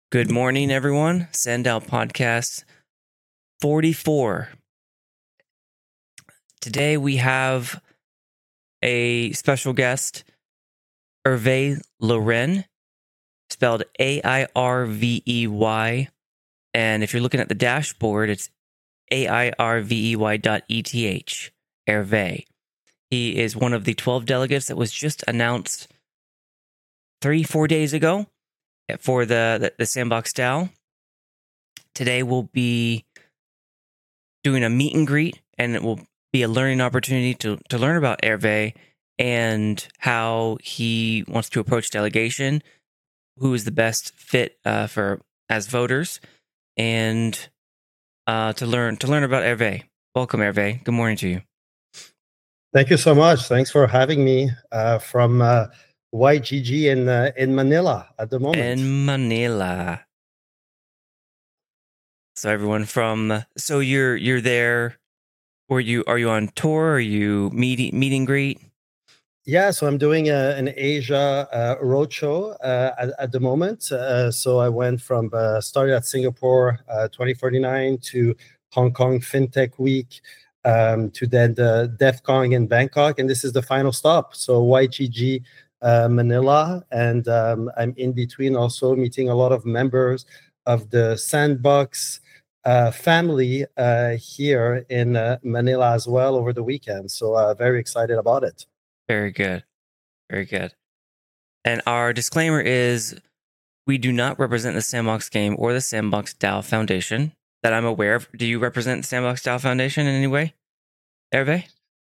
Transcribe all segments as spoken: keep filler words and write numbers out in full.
Good morning, everyone. Send Out Podcast forty-four. Today we have a special guest, Hervé Loren, spelled A I R V E Y. And if you're looking at the dashboard, it's A I R V E Y dot E T H, Hervé. He is one of the twelve delegates that was just announced three, four days ago for the, the, the Sandbox DAO. Today we'll be doing a meet and greet, and it will be a learning opportunity to, to learn about Hervé and how he wants to approach delegation, who is the best fit uh, for as voters, and uh, to learn to learn about Hervé. Welcome, Hervé. Good morning to you. Thank you so much. Thanks for having me uh, from uh, Y G G in uh, in Manila at the moment. In Manila. So everyone from so you're you're there. Or you are you on tour? Are you meet meet and greet? Yeah, so I'm doing a, an Asia uh, roadshow uh, at, at the moment. Uh, so I went from uh, started at Singapore uh, twenty forty-nine to Hong Kong FinTech Week, um, to then the DEFCON in Bangkok, and this is the final stop. So Y G G uh, Manila, and um, I'm in between also meeting a lot of members of the Sandbox uh, family uh, here in uh, Manila as well over the weekend. So uh, very excited about it. Very good. Very good. And our disclaimer is we do not represent the Sandbox Game or the Sandbox DAO Foundation that I'm aware of. Do you represent the Sandbox DAO Foundation in any way, Hervé?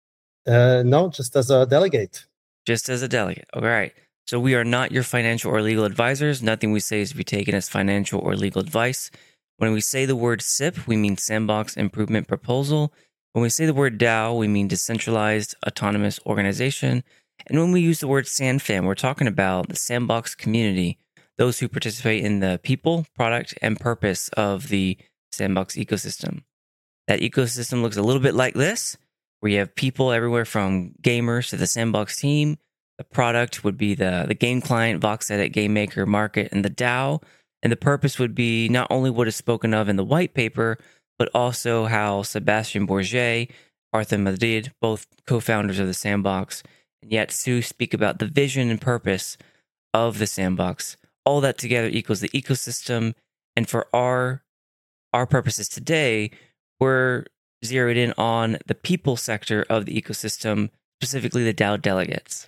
Uh, no, just as a delegate. Just as a delegate. All right. So we are not your financial or legal advisors. Nothing we say is to be taken as financial or legal advice. When we say the word S I P, we mean Sandbox Improvement Proposal. When we say the word DAO, we mean Decentralized Autonomous Organization. And when we use the word SandFam, we're talking about the Sandbox community, those who participate in the people, product, and purpose of the Sandbox ecosystem. That ecosystem looks a little bit like this, where you have people everywhere from gamers to the Sandbox team. The product would be the, the game client, VoxEdit, Game Maker, Market, and the DAO. And the purpose would be not only what is spoken of in the white paper, but also how Sebastian Bourget, Arthur Madrid, both co-founders of the Sandbox, and Yatsu speak about the vision and purpose of the Sandbox. All that together equals the ecosystem. And for our our purposes today, we're zeroed in on the people sector of the ecosystem, specifically the DAO delegates.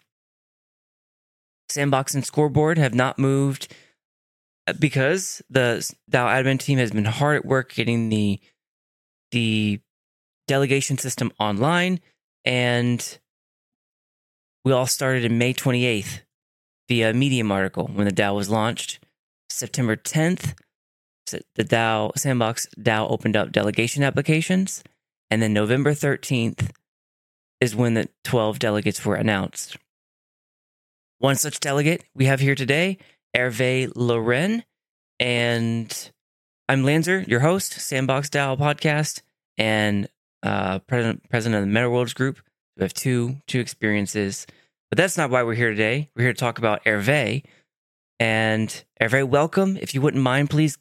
Sandbox and Scoreboard have not moved because the DAO admin team has been hard at work getting the the delegation system online, and we all started in May twenty-eighth via Medium article when the DAO was launched. September tenth, the DAO Sandbox DAO opened up delegation applications, and then November thirteenth is when the twelve delegates were announced. One such delegate we have here today, Hervé Loren, and I'm Lanzer, your host, Sandbox DAO podcast, and uh, president, president of the MetaWorlds Group. We have two two experiences, but that's not why we're here today. We're here to talk about Hervé. And Hervé, welcome. If you wouldn't mind, please.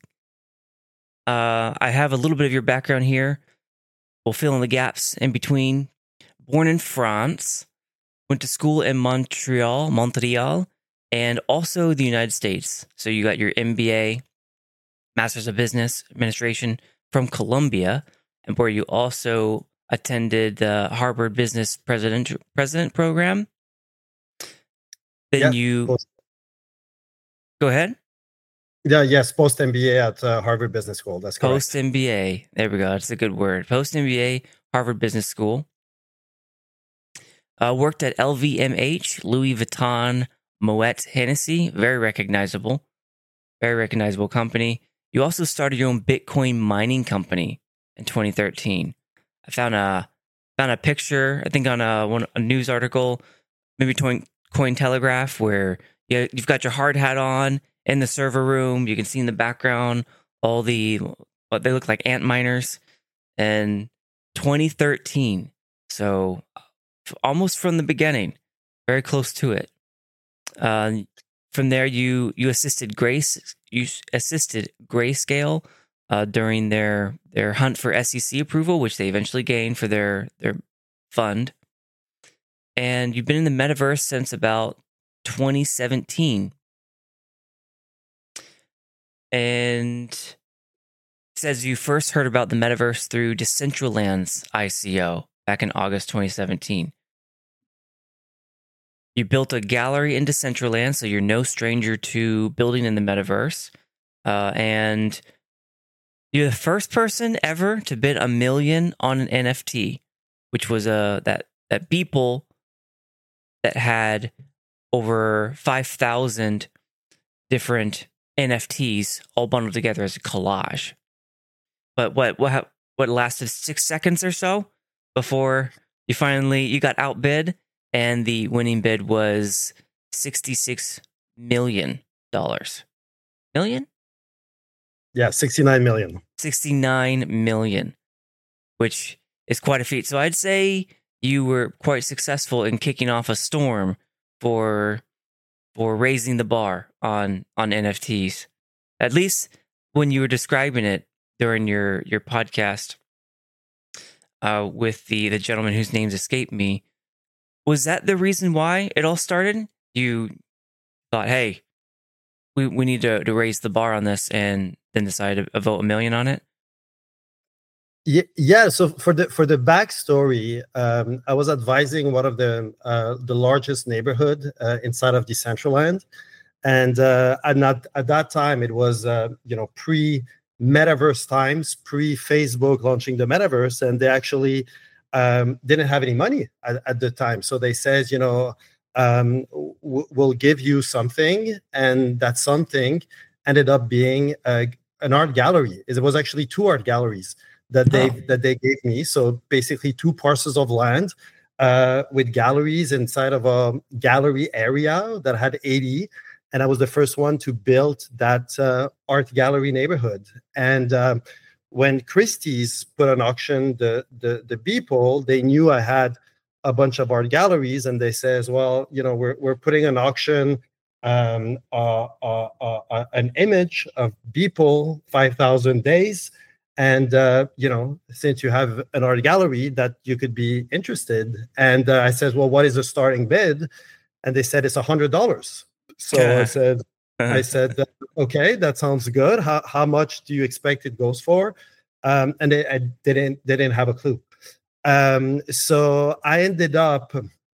Uh, I have a little bit of your background here. We'll fill in the gaps in between. Born in France, went to school in Montreal, Montreal, and also the United States. So you got your M B A, Masters of Business Administration from Columbia, and where you also attended the Harvard Business President President Program. Then yeah, you post- go ahead. Yeah, yes, post M B A at uh, Harvard Business School. That's correct. Post M B A. There we go. That's a good word. Post M B A, Harvard Business School. Uh, worked at L V M H, Louis Vuitton, Moet Hennessy. Very recognizable. Very recognizable company. You also started your own Bitcoin mining company in twenty thirteen. I found a found a picture, I think on a, one, a news article, maybe Coin, Cointelegraph, where you, you've got your hard hat on in the server room. You can see in the background all the, what they look like ant miners. And twenty thirteen, so almost from the beginning, very close to it. Uh, from there, you you assisted Grace. You assisted Grayscale uh, during their their hunt for S E C approval, which they eventually gained for their their fund. And you've been in the metaverse since about twenty seventeen. And it says you first heard about the metaverse through Decentraland's I C O back in August twenty seventeen. You built a gallery in Decentraland, so you're no stranger to building in the metaverse. Uh, and you're the first person ever to bid a million on an N F T, which was a that that Beeple that had over five thousand different N F Ts all bundled together as a collage. But what what what lasted six seconds or so before you finally you got outbid, and the winning bid was sixty-six million dollars. Million? Yeah, sixty-nine million. sixty-nine million, which is quite a feat. So I'd say you were quite successful in kicking off a storm for for raising the bar on on N F Ts. At least when you were describing it during your your podcast uh, with the the gentleman whose names escaped me. Was that the reason why it all started? You thought, hey, we, we need to, to raise the bar on this, and then decided to vote a million on it? Yeah, yeah. So for the for the backstory, um, I was advising one of the uh, the largest neighborhood uh, inside of Decentraland, and uh, at not at that time it was uh, you know pre metaverse times, pre Facebook launching the metaverse, and they actually um, didn't have any money at, at the time. So they said, you know, um, w- we'll give you something, and that something ended up being a, an art gallery. It was actually two art galleries that they oh. that they gave me. So basically two parcels of land uh, with galleries inside of a gallery area that had eighty. And I was the first one to build that uh, art gallery neighborhood. And um, when Christie's put on auction the, the, the Beeple, they knew I had a bunch of art galleries. And they says, well, you know, we're, we're putting an auction um, uh, uh, uh, uh, an image of Beeple, five thousand days. And, uh, you know, since you have an art gallery that you could be interested. And uh, I said, well, what is the starting bid? And they said, it's one hundred dollars. So I said, I said, okay, that sounds good. How how much do you expect it goes for? Um, and they I didn't they didn't have a clue. Um, so I ended up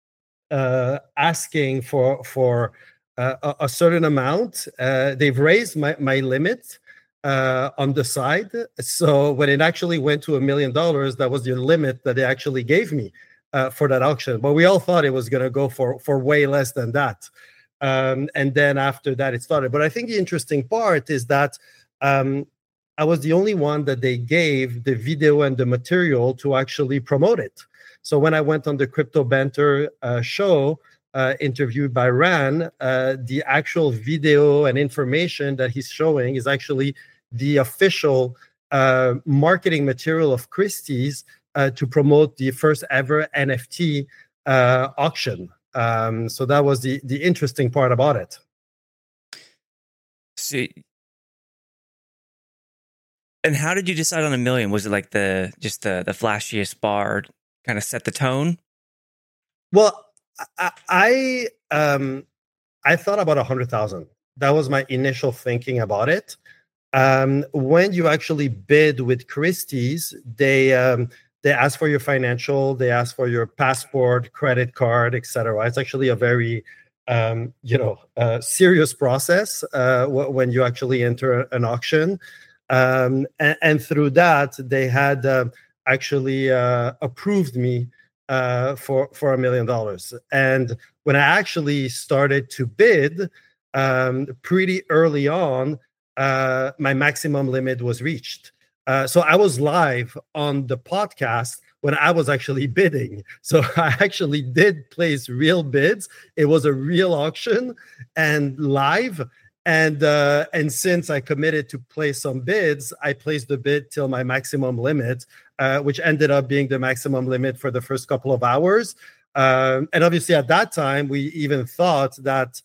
uh, asking for for uh, a, a certain amount. Uh, they've raised my my limit uh, on the side. So when it actually went to a million dollars, that was the limit that they actually gave me uh, for that auction. But we all thought it was going to go for for way less than that. Um, and then after that, it started. But I think the interesting part is that um, I was the only one that they gave the video and the material to actually promote it. So when I went on the Crypto Banter uh, show, uh, interviewed by Ran, uh, the actual video and information that he's showing is actually the official uh, marketing material of Christie's uh, to promote the first ever N F T uh, auction. Um, so that was the the interesting part about it. See, and how did you decide on a million? Was it like the just the the flashiest bar kind of set the tone? Well, I I, um, I thought about a hundred thousand. That was my initial thinking about it. Um, when you actually bid with Christie's, they um, They ask for your financial, they ask for your passport, credit card, et cetera. It's actually a very, um, you know, uh, serious process uh, w- when you actually enter an auction. Um, and, and through that, they had uh, actually uh, approved me uh, for, for a million dollars. And when I actually started to bid, um, pretty early on, uh, my maximum limit was reached. Uh, so I was live on the podcast when I was actually bidding. So I actually did place real bids. It was a real auction and live. And uh, and since I committed to place some bids, I placed the bid till my maximum limit, uh, which ended up being the maximum limit for the first couple of hours. Um, and obviously at that time, we even thought that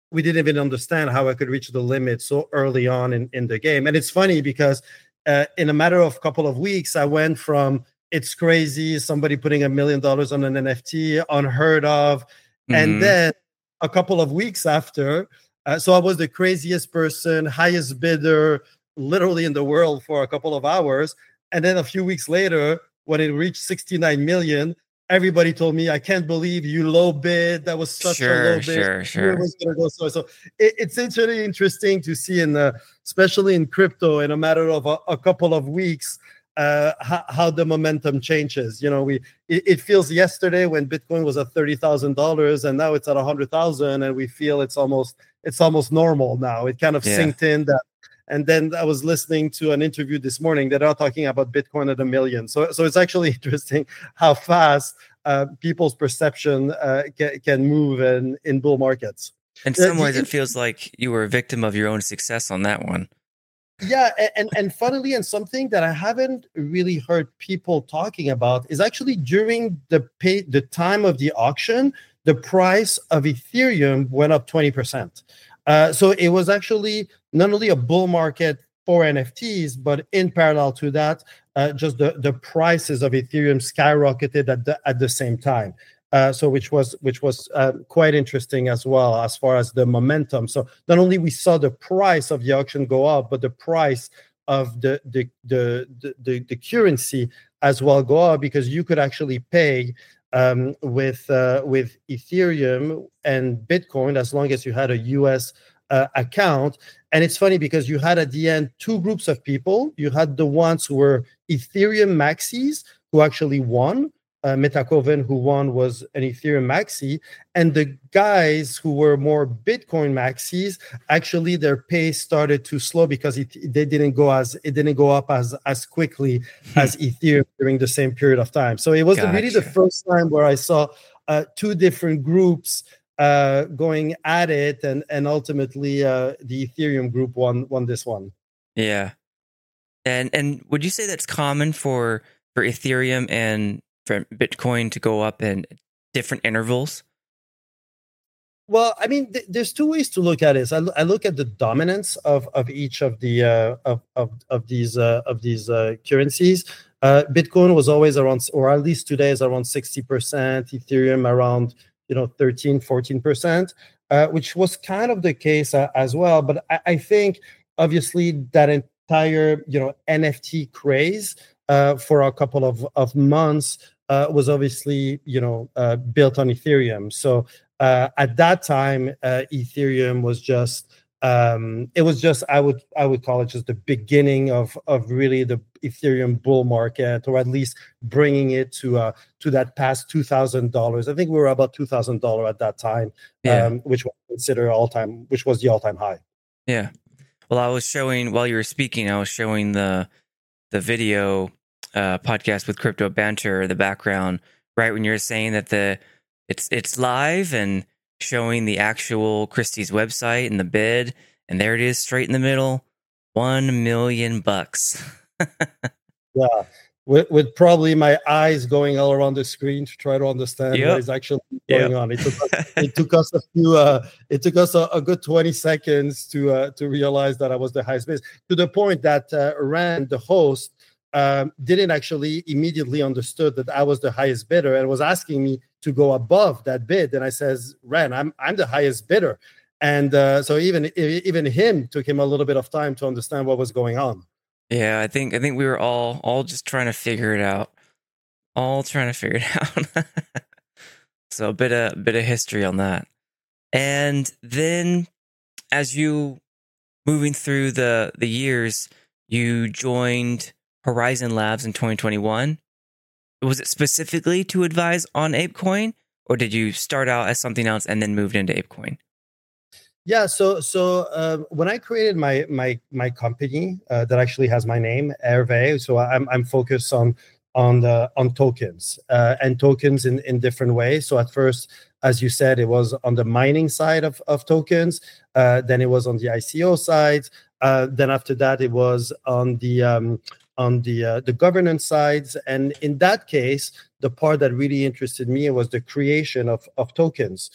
we didn't even understand how I could reach the limit so early on in, in the game. And it's funny because uh, in a matter of a couple of weeks, I went from it's crazy, somebody putting a million dollars on an N F T, unheard of. Mm-hmm. And then a couple of weeks after, uh, so I was the craziest person, highest bidder, literally in the world for a couple of hours. And then a few weeks later, when it reached sixty-nine million, everybody told me, I can't believe you low bid. That was such sure, a low bid. Sure, sure, was gonna go so so. It, it's actually interesting to see, in the, especially in crypto, in a matter of a, a couple of weeks, uh, how, how the momentum changes. You know, we it, it feels yesterday when Bitcoin was at thirty thousand dollars, and now it's at a hundred thousand, and we feel it's almost it's almost normal now. It kind of yeah. synced in that. And then I was listening to an interview this morning that are talking about Bitcoin at a million. So, so it's actually interesting how fast uh, people's perception uh, can, can move in, in bull markets. In some uh, ways, it feels like you were a victim of your own success on that one. Yeah, and and funnily, and something that I haven't really heard people talking about is actually during the pay, the time of the auction, the price of Ethereum went up twenty percent. Uh, so it was actually not only a bull market for N F Ts, but in parallel to that, uh, just the, the prices of Ethereum skyrocketed at the at the same time. Uh, so which was which was uh, quite interesting as well as far as the momentum. So not only we saw the price of the auction go up, but the price of the the the the, the, the currency as well go up, because you could actually pay um, with uh, with Ethereum and Bitcoin as long as you had a U S uh, account. And it's funny because you had at the end two groups of people. You had the ones who were Ethereum maxis who actually won. Uh, Metakoven, who won, was an Ethereum maxi, and the guys who were more Bitcoin maxis, actually their pace started to slow because it, they didn't go as it didn't go up as as quickly as Ethereum during the same period of time. So it was gotcha. really the first time where I saw uh, two different groups uh, going at it, and and ultimately uh, the Ethereum group won won this one. Yeah, and and would you say that's common for for Ethereum and for Bitcoin to go up in different intervals? Well, I mean, th- there's two ways to look at it. I, l- I look at the dominance of, of each of the uh, of, of of these uh, of these uh, currencies. Uh, Bitcoin was always around, or at least today is around sixty percent. Ethereum around, you know, thirteen, fourteen percent, uh, which was kind of the case uh, as well. But I, I think obviously that entire, you know, N F T craze uh, for a couple of of months. Uh, was obviously, you know, uh, built on Ethereum. So uh, at that time, uh, Ethereum was just, um, it was just, I would, I would call it just the beginning of of really the Ethereum bull market, or at least bringing it to uh, to that past two thousand dollars. I think we were about two thousand dollars at that time, yeah. um, which was considered all time, which was the all time high. Yeah. Well, I was showing while you were speaking, I was showing the the video. Uh, podcast with Crypto Banter, the background, right when you're saying that the it's it's live and showing the actual Christie's website and the bid, and there it is, straight in the middle, one million bucks. Yeah, with, with probably my eyes going all around the screen to try to understand yep. what is actually going yep. on. It took us, it took us a few, uh, it took us a, a good twenty seconds to uh, to realize that I was the highest bid, to the point that uh, Rand, the host, Um, didn't actually immediately understood that I was the highest bidder and was asking me to go above that bid. And I says, Ren, I'm I'm the highest bidder. And uh, so even even him took him a little bit of time to understand what was going on. Yeah, I think I think we were all all just trying to figure it out, all trying to figure it out. So a bit of bit of history on that. And then, as you moving through the the years, you joined Horizon Labs in twenty twenty-one. Was it specifically to advise on ApeCoin, or did you start out as something else and then moved into ApeCoin? Yeah, so so uh, when I created my my my company uh, that actually has my name, Hervé, so I'm I'm focused on on the on tokens uh, and tokens in, in different ways. So at first, as you said, it was on the mining side of of tokens. Uh, then it was on the I C O side. Uh, then after that, it was on the um, on the uh, the governance sides. And in that case, the part that really interested me was the creation of, of tokens.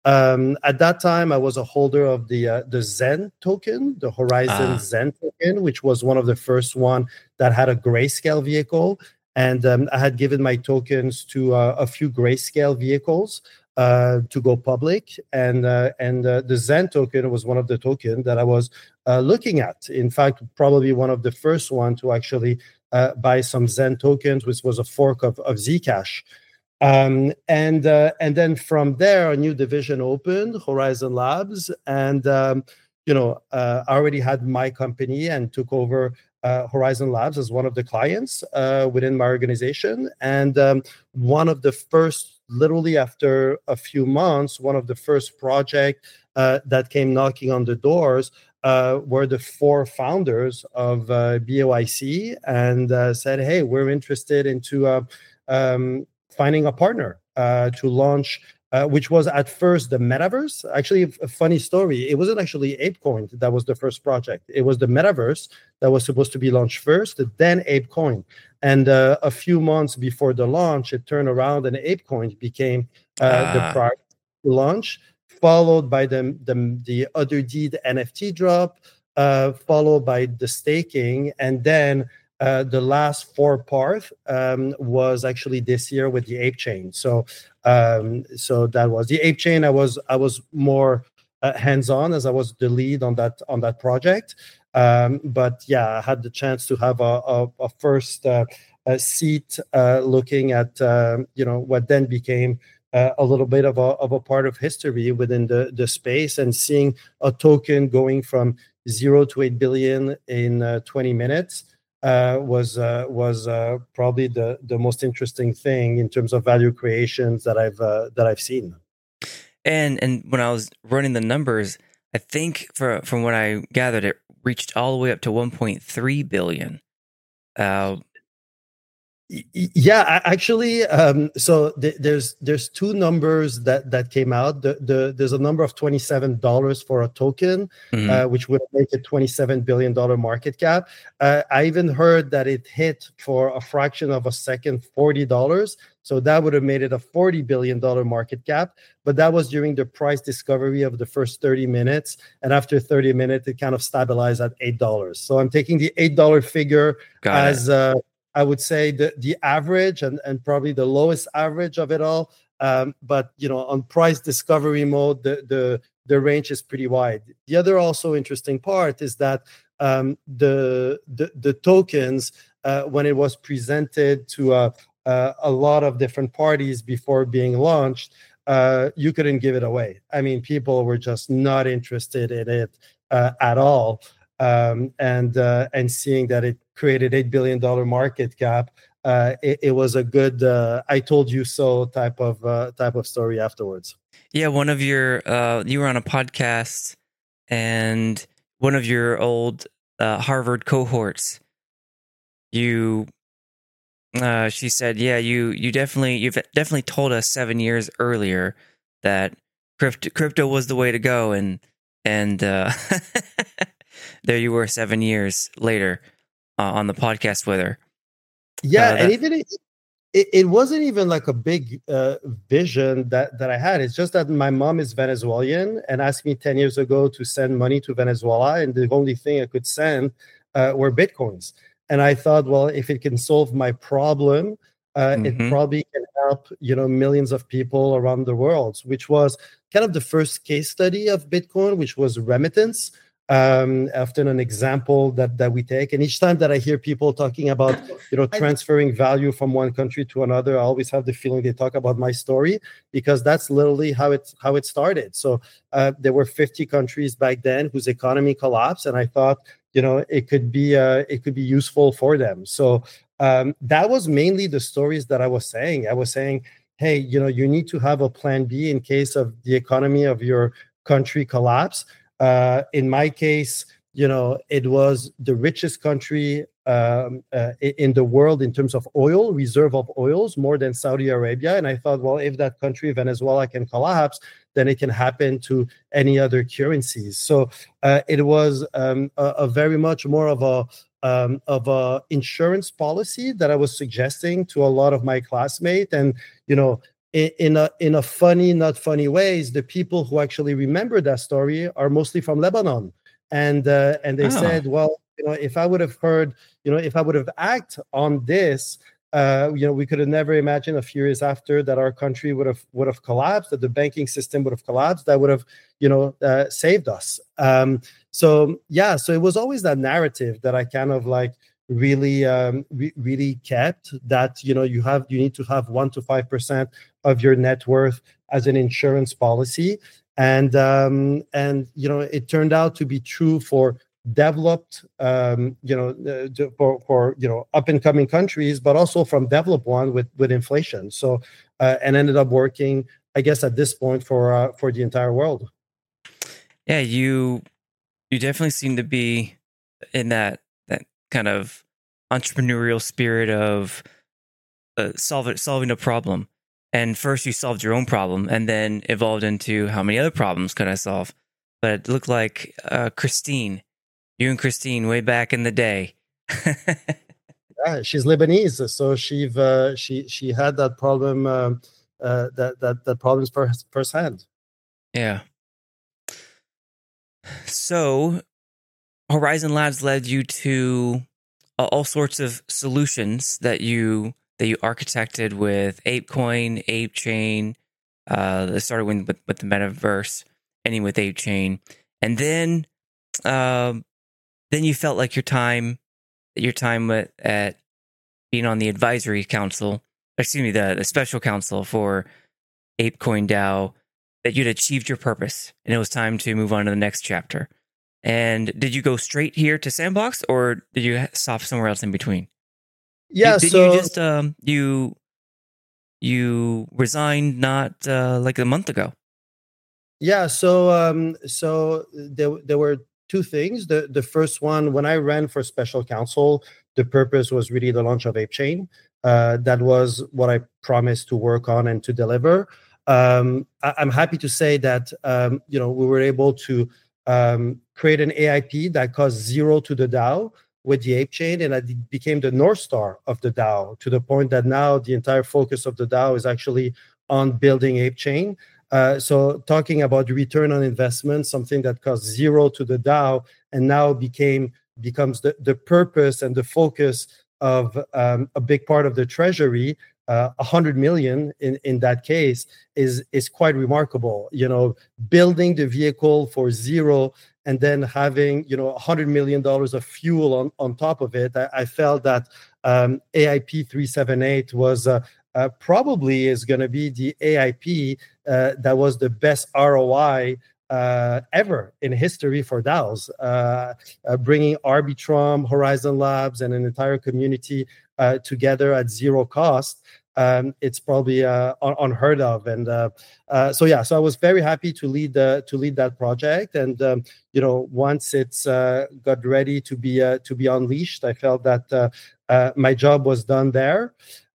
Um, at that time, I was a holder of the uh, the Zen token, the Horizon Ah, Zen token, which was one of the first one that had a grayscale vehicle. And um, I had given my tokens to uh, a few grayscale vehicles uh, to go public. And uh, and uh, the Zen token was one of the tokens that I was uh, looking at. In fact, probably one of the first one to actually uh, buy some Zen tokens, which was a fork of, of Zcash. Um, and uh, and then from there, a new division opened, Horizon Labs, and um, you know, uh, I already had my company and took over uh, Horizon Labs as one of the clients uh, within my organization. And um, one of the first, literally after a few months, one of the first project uh, that came knocking on the doors uh, were the four founders of uh, B O I C, and uh, said, "Hey, we're interested into." Uh, um, finding a partner uh, to launch, uh, which was at first the metaverse. Actually, a funny story. It wasn't actually ApeCoin that was the first project. It was the metaverse that was supposed to be launched first, then ApeCoin. And uh, a few months before the launch, it turned around and ApeCoin became uh, the ah, product launch, followed by the, the, the other deed N F T drop, uh, followed by the staking, and then uh, the last four part um, was actually this year with the Ape Chain. So, um, so that was the Ape Chain. I was I was more uh, hands on as I was the lead on that on that project. Um, but yeah, I had the chance to have a, a, a first uh, a seat uh, looking at uh, you know what then became uh, a little bit of a of a part of history within the the space, and seeing a token going from zero to eight billion in uh, twenty minutes. Uh, was uh, was uh, probably the the most interesting thing in terms of value creations that I've uh, that I've seen. and and when I was running the numbers, I think for, from what I gathered, it reached all the way up to one point three billion. Uh, Yeah, actually, um, so th- there's there's two numbers that that came out. The, the there's a number of twenty seven dollars for a token, mm-hmm. uh, which would make it twenty seven billion dollar market cap. Uh, I even heard that it hit for a fraction of a second forty dollars. So that would have made it a forty billion dollar market cap. But that was during the price discovery of the first thirty minutes, and after thirty minutes, it kind of stabilized at eight dollars. So I'm taking the eight dollar figure Got as it. uh, I would say the, the average and, and probably the lowest average of it all. Um, but you know, on price discovery mode, the, the the range is pretty wide. The other also interesting part is that um, the, the the tokens uh, when it was presented to uh, uh, a lot of different parties before being launched, uh, you couldn't give it away. I mean, people were just not interested in it uh, at all. Um, and uh, and seeing that it created eight billion dollar market cap, uh, it, it was a good uh, "I told you so" type of uh, type of story afterwards. Yeah, one of your uh, you were on a podcast, and one of your old uh, Harvard cohorts, you uh, she said, yeah, you you definitely you've definitely told us seven years earlier that crypto crypto was the way to go, and and uh, there you were seven years later uh, on the podcast with her. Yeah, Uh, and that even it, it, it wasn't even like a big uh, vision that that I had. It's just that my mom is Venezuelan and asked me ten years ago to send money to Venezuela, and the only thing I could send uh, were bitcoins. And I thought, well, if it can solve my problem, uh, it mm-hmm. probably can help, you know, millions of people around the world. Which was kind of the first case study of Bitcoin, which was remittance. Um, often an example that that we take, and each time that I hear people talking about, you know, transferring value from one country to another, I always have the feeling they talk about my story, because that's literally how it how it started. So uh, there were fifty countries back then whose economy collapsed, and I thought, you know, it could be uh, it could be useful for them. So um, that was mainly the stories that I was saying. I was saying, hey, you know, you need to have a plan B in case of the economy of your country collapse. Uh, in my case, you know, it was the richest country um, uh, in the world in terms of oil, reserve of oils, more than Saudi Arabia. And I thought, well, if that country, Venezuela, can collapse, then it can happen to any other currencies. So uh, it was um, a, a very much more of a um, of a insurance policy that I was suggesting to a lot of my classmates. And, you know, in, in a in a funny, not funny ways, the people who actually remember that story are mostly from Lebanon, and uh, and they Oh, said, well, you know, if I would have heard, you know, if I would have acted on this, uh, you know, we could have never imagined a few years after that our country would have would have collapsed, that the banking system would have collapsed, that would have, you know, uh, saved us. Um, so yeah, so it was always that narrative that I kind of like really um, re- really kept, that you know you have you need to have one to five percent of your net worth as an insurance policy, and um, and you know it turned out to be true for developed um, you know uh, for, for you know up and coming countries, but also from developed one with with inflation. So uh, and ended up working, I guess, at this point for uh, for the entire world. yeah, you you definitely seem to be in that that kind of entrepreneurial spirit of uh, solve, solving a problem. And first you solved your own problem and then evolved into how many other problems could I solve? But it looked like uh, Christine, you and Christine way back in the day. Yeah, she's Lebanese, so she uh, she she had that problem um, uh, that that that problems first firsthand. Yeah. So Horizon Labs led you to uh, all sorts of solutions that you that you architected with ApeCoin, ApeChain. Uh, that started with, with with the metaverse, ending with ApeChain, and then um, then you felt like your time your time with, at being on the advisory council, excuse me, the, the special council for ApeCoin DAO, that you'd achieved your purpose and it was time to move on to the next chapter. And did you go straight here to Sandbox, or did you stop somewhere else in between? Yeah, Did, did so you just um you you resigned not uh, like a month ago? yeah, so um, so there there were two things. The the first one, when I ran for special counsel, the purpose was really the launch of ApeChain. Uh, that was what I promised to work on and to deliver. Um, I, I'm happy to say that um, you know we were able to um, create an A I P that cost zero to the DAO with the ApeChain, and it became the North Star of the DAO, to the point that now the entire focus of the DAO is actually on building ApeChain. Uh, so talking about return on investment, something that cost zero to the DAO and now became becomes the, the purpose and the focus of um, a big part of the treasury, uh, one hundred million in, in that case, is is quite remarkable. You know, building the vehicle for zero and then having, you know, one hundred million dollars of fuel on, on top of it. I, I felt that um, A I P three seventy-eight was uh, uh, probably is going to be the A I P uh, that was the best R O I uh, ever in history for DAOs, uh, uh, bringing Arbitrum, Horizon Labs, and an entire community uh, together at zero cost. Um, it's probably uh, un- unheard of, and uh, uh, so yeah. So I was very happy to lead the to lead that project, and um, you know, once it's uh, got ready to be uh, to be unleashed, I felt that uh, uh, my job was done there.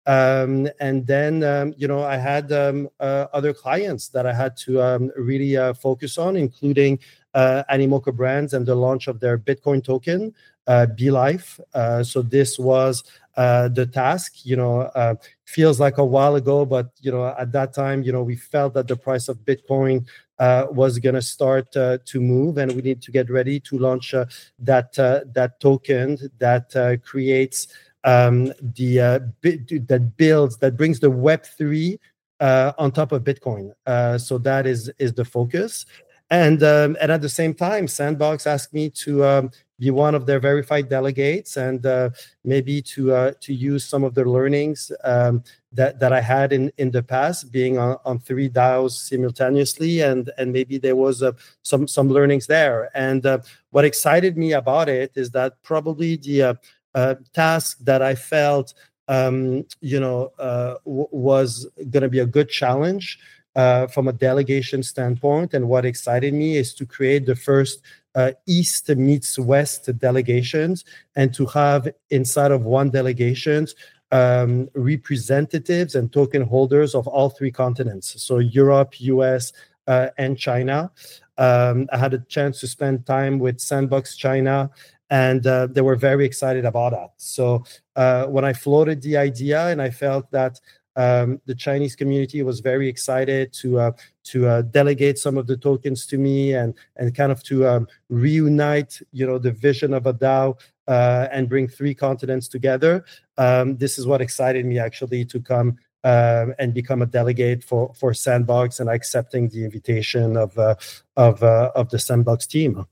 Um, and then, um, you know, I had um, uh, other clients that I had to um, really uh, focus on, including uh, Animoca Brands and the launch of their Bitcoin token, uh, BeLife. Uh, so this was uh, the task. You know, uh, feels like a while ago, but, you know, at that time, you know, we felt that the price of Bitcoin uh, was going to start uh, to move, and we need to get ready to launch uh, that uh, that token that uh, creates um, the uh, bit, that builds that brings the Web three uh, on top of Bitcoin. Uh, so that is is the focus, and um, and at the same time, Sandbox asked me to um, be one of their verified delegates, and uh, maybe to uh, to use some of the learnings um, that that I had in in the past, being on, on three DAOs simultaneously, and and maybe there was uh, some some learnings there. And uh, what excited me about it is that probably the uh, Uh, task that I felt, um, you know, uh, w- was going to be a good challenge uh, from a delegation standpoint. And what excited me is to create the first uh, East meets West delegations, and to have inside of one delegations um, representatives and token holders of all three continents. So Europe, U S, uh, and China. Um, I had a chance to spend time with Sandbox China, and uh, they were very excited about that. So uh, when I floated the idea, and I felt that Um, the Chinese community was very excited to uh, to uh, delegate some of the tokens to me and and kind of to um, reunite, you know, the vision of a DAO uh, and bring three continents together. Um, this is what excited me actually to come um, and become a delegate for for Sandbox and accepting the invitation of uh, of uh, of the Sandbox team.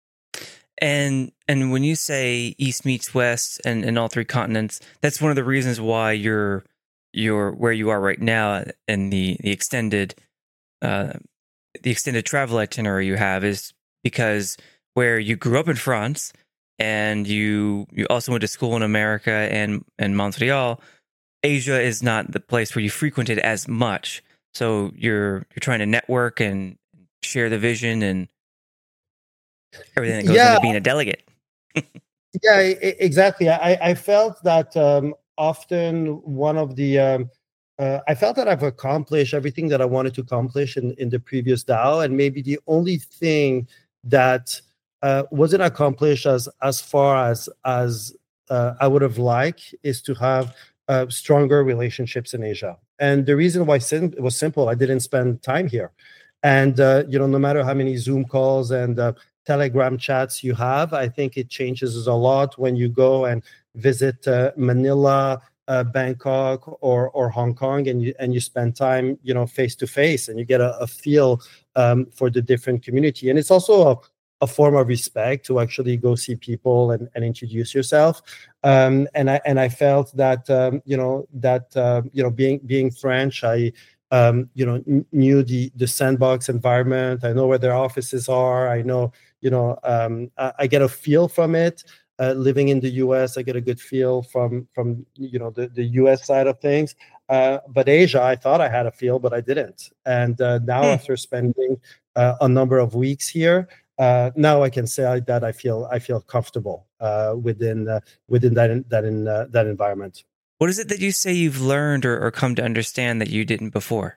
And and when you say East meets West and, and all three continents, that's one of the reasons why you're you're where you are right now, and the the extended uh, the extended travel itinerary you have is because where you grew up in France and you you also went to school in America and and Montreal, Asia is not the place where you frequented as much. So you're you're trying to network and share the vision and everything that goes Yeah. into being a delegate. Yeah, e- e- exactly. I, I felt that um, often one of the um, uh, I felt that I've accomplished everything that I wanted to accomplish in, in the previous DAO, and maybe the only thing that uh, wasn't accomplished as as far as as uh, I would have liked is to have uh, stronger relationships in Asia. And the reason why sim- it was simple. I didn't spend time here, and uh, you know, no matter how many Zoom calls and uh, Telegram chats you have, I think it changes a lot when you go and visit uh, Manila, uh, Bangkok, or or Hong Kong, and you and you spend time, you know, face to face, and you get a, a feel um, for the different community. And it's also a, a form of respect to actually go see people and, and introduce yourself. Um, and I and I felt that um, you know that uh, you know being being French, I. Um, you know, n- knew the the Sandbox environment. I know where their offices are. I know, you know, um, I, I get a feel from it. Uh, living in the U S, I get a good feel from from you know the, the U S side of things. Uh, but Asia, I thought I had a feel, but I didn't. And uh, now, Hmm. after spending uh, a number of weeks here, uh, now I can say that I feel I feel comfortable uh, within uh, within that that in uh, that environment. What is it that you say you've learned or, or come to understand that you didn't before?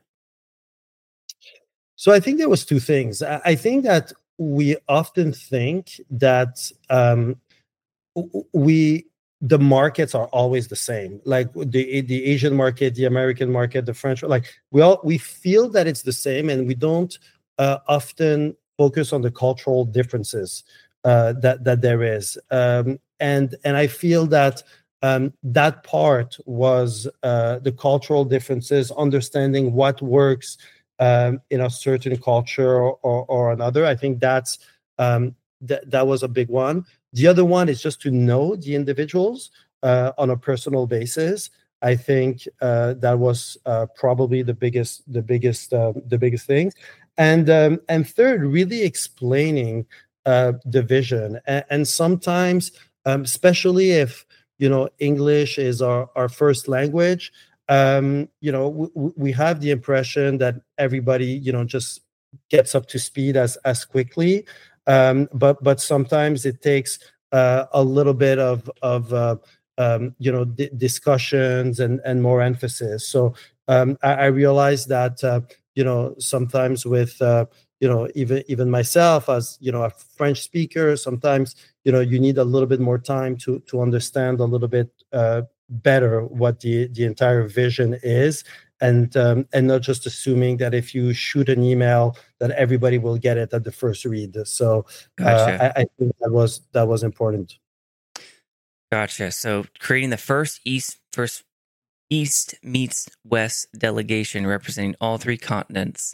So I think there was two things. I I think that we often think that um, w- we the markets are always the same, like the the Asian market, the American market, the French. Like we all we feel that it's the same, and we don't uh, often focus on the cultural differences uh, that that there is. Um, and and I feel that. Um, that part was uh, the cultural differences, understanding what works um, in a certain culture or, or, or another. I think that's um, th- that was a big one. The other one is just to know the individuals uh, on a personal basis. I think uh, that was uh, probably the biggest, the biggest, uh, the biggest thing. And um, and third, really explaining uh, the vision. And, and sometimes, um, especially if you know English is our, our first language, um, you know w- we have the impression that everybody you know just gets up to speed as as quickly. Um, but but sometimes it takes uh, a little bit of of uh, um, you know d- discussions and and more emphasis. So um, I, I realized that uh, you know sometimes with uh, you know even even myself as you know a French speaker, sometimes you know you need a little bit more time to to understand a little bit uh, better what the the entire vision is, and um, and not just assuming that if you shoot an email that everybody will get it at the first read. So uh, Gotcha. I, I think that was that was important. Gotcha. So creating the first East first East meets West delegation representing all three continents.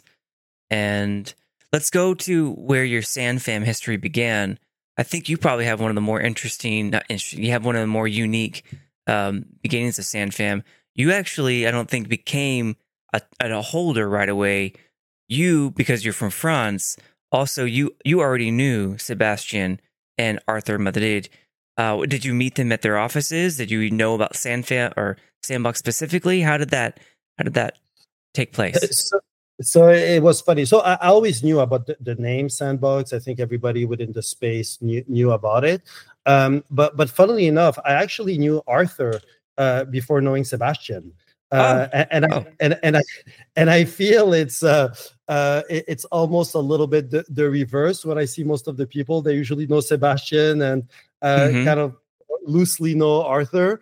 And let's go to where your SandFam history began. I think you probably have one of the more interesting, not interesting, you have one of the more unique um, beginnings of SandFam. You actually, I don't think, became a, a holder right away. You, because you're from France, also you you already knew Sebastian and Arthur Madrid. Uh, did you meet them at their offices? Did you know about SandFam or Sandbox specifically? How did that how did that take place? So, so it was funny. So I, I always knew about the, the name Sandbox. I think everybody within the space knew, knew about it. Um, but but funnily enough, I actually knew Arthur uh, before knowing Sebastian. Oh, Uh, and and I, oh. and and I and I feel it's uh, uh, it, it's almost a little bit the, the reverse. When I see most of the people, they usually know Sebastian and uh, Mm-hmm. kind of loosely know Arthur.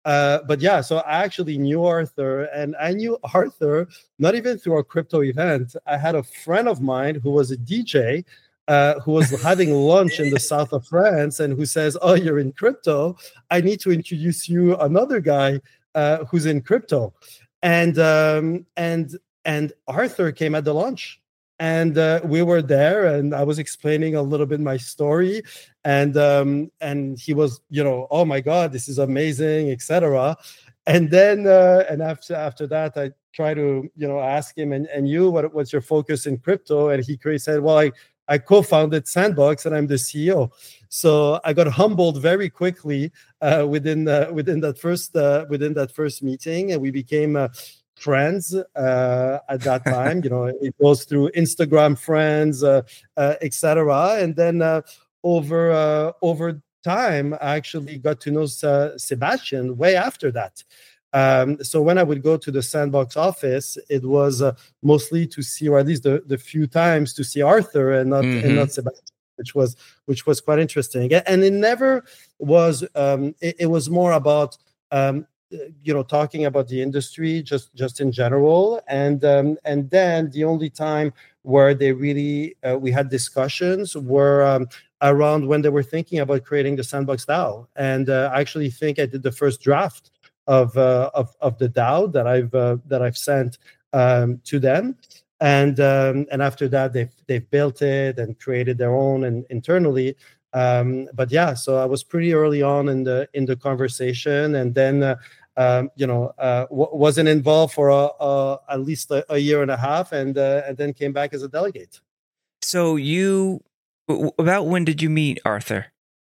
Uh, but yeah, so I actually knew Arthur, and I knew Arthur not even through a crypto event. I had a friend of mine who was a D J, uh, who was having lunch in the south of France, and who says, "Oh, you're in crypto. I need to introduce you another guy uh, who's in crypto." And um, and and Arthur came at the lunch, and uh, we were there, and I was explaining a little bit my story, and um, and he was, you know, oh my God, this is amazing, et cetera. And then uh, and after after that, I try to, you know, ask him, and, and you, what what's your focus in crypto? And he said, well, I I co-founded Sandbox, and I'm the C E O. So I got humbled very quickly uh, within uh, within that first uh, within that first meeting, and we became uh, friends uh, at that time. You know, it goes through Instagram friends, uh, uh, et cetera. And then uh, over uh, over time, I actually got to know uh, Sebastian way after that. Um, so when I would go to the Sandbox office, it was uh, mostly to see, or at least the, the few times to see Arthur and not mm-hmm. and not Sebastian, which was which was quite interesting. And it never was. Um, it, it was more about um, you know, talking about the industry just just in general. And um, and then the only time where they really uh, we had discussions were um, around when they were thinking about creating the Sandbox DAO. And uh, I actually think I did the first draft of uh, of of the DAO that I've uh, that I've sent um, to them, and um, and after that they've they've built it and created their own and internally. Um, but yeah, so I was pretty early on in the in the conversation, and then uh, um, you know uh, w- wasn't involved for a, a, at least a, a year and a half, and uh, and then came back as a delegate. So you, about when did you meet Arthur?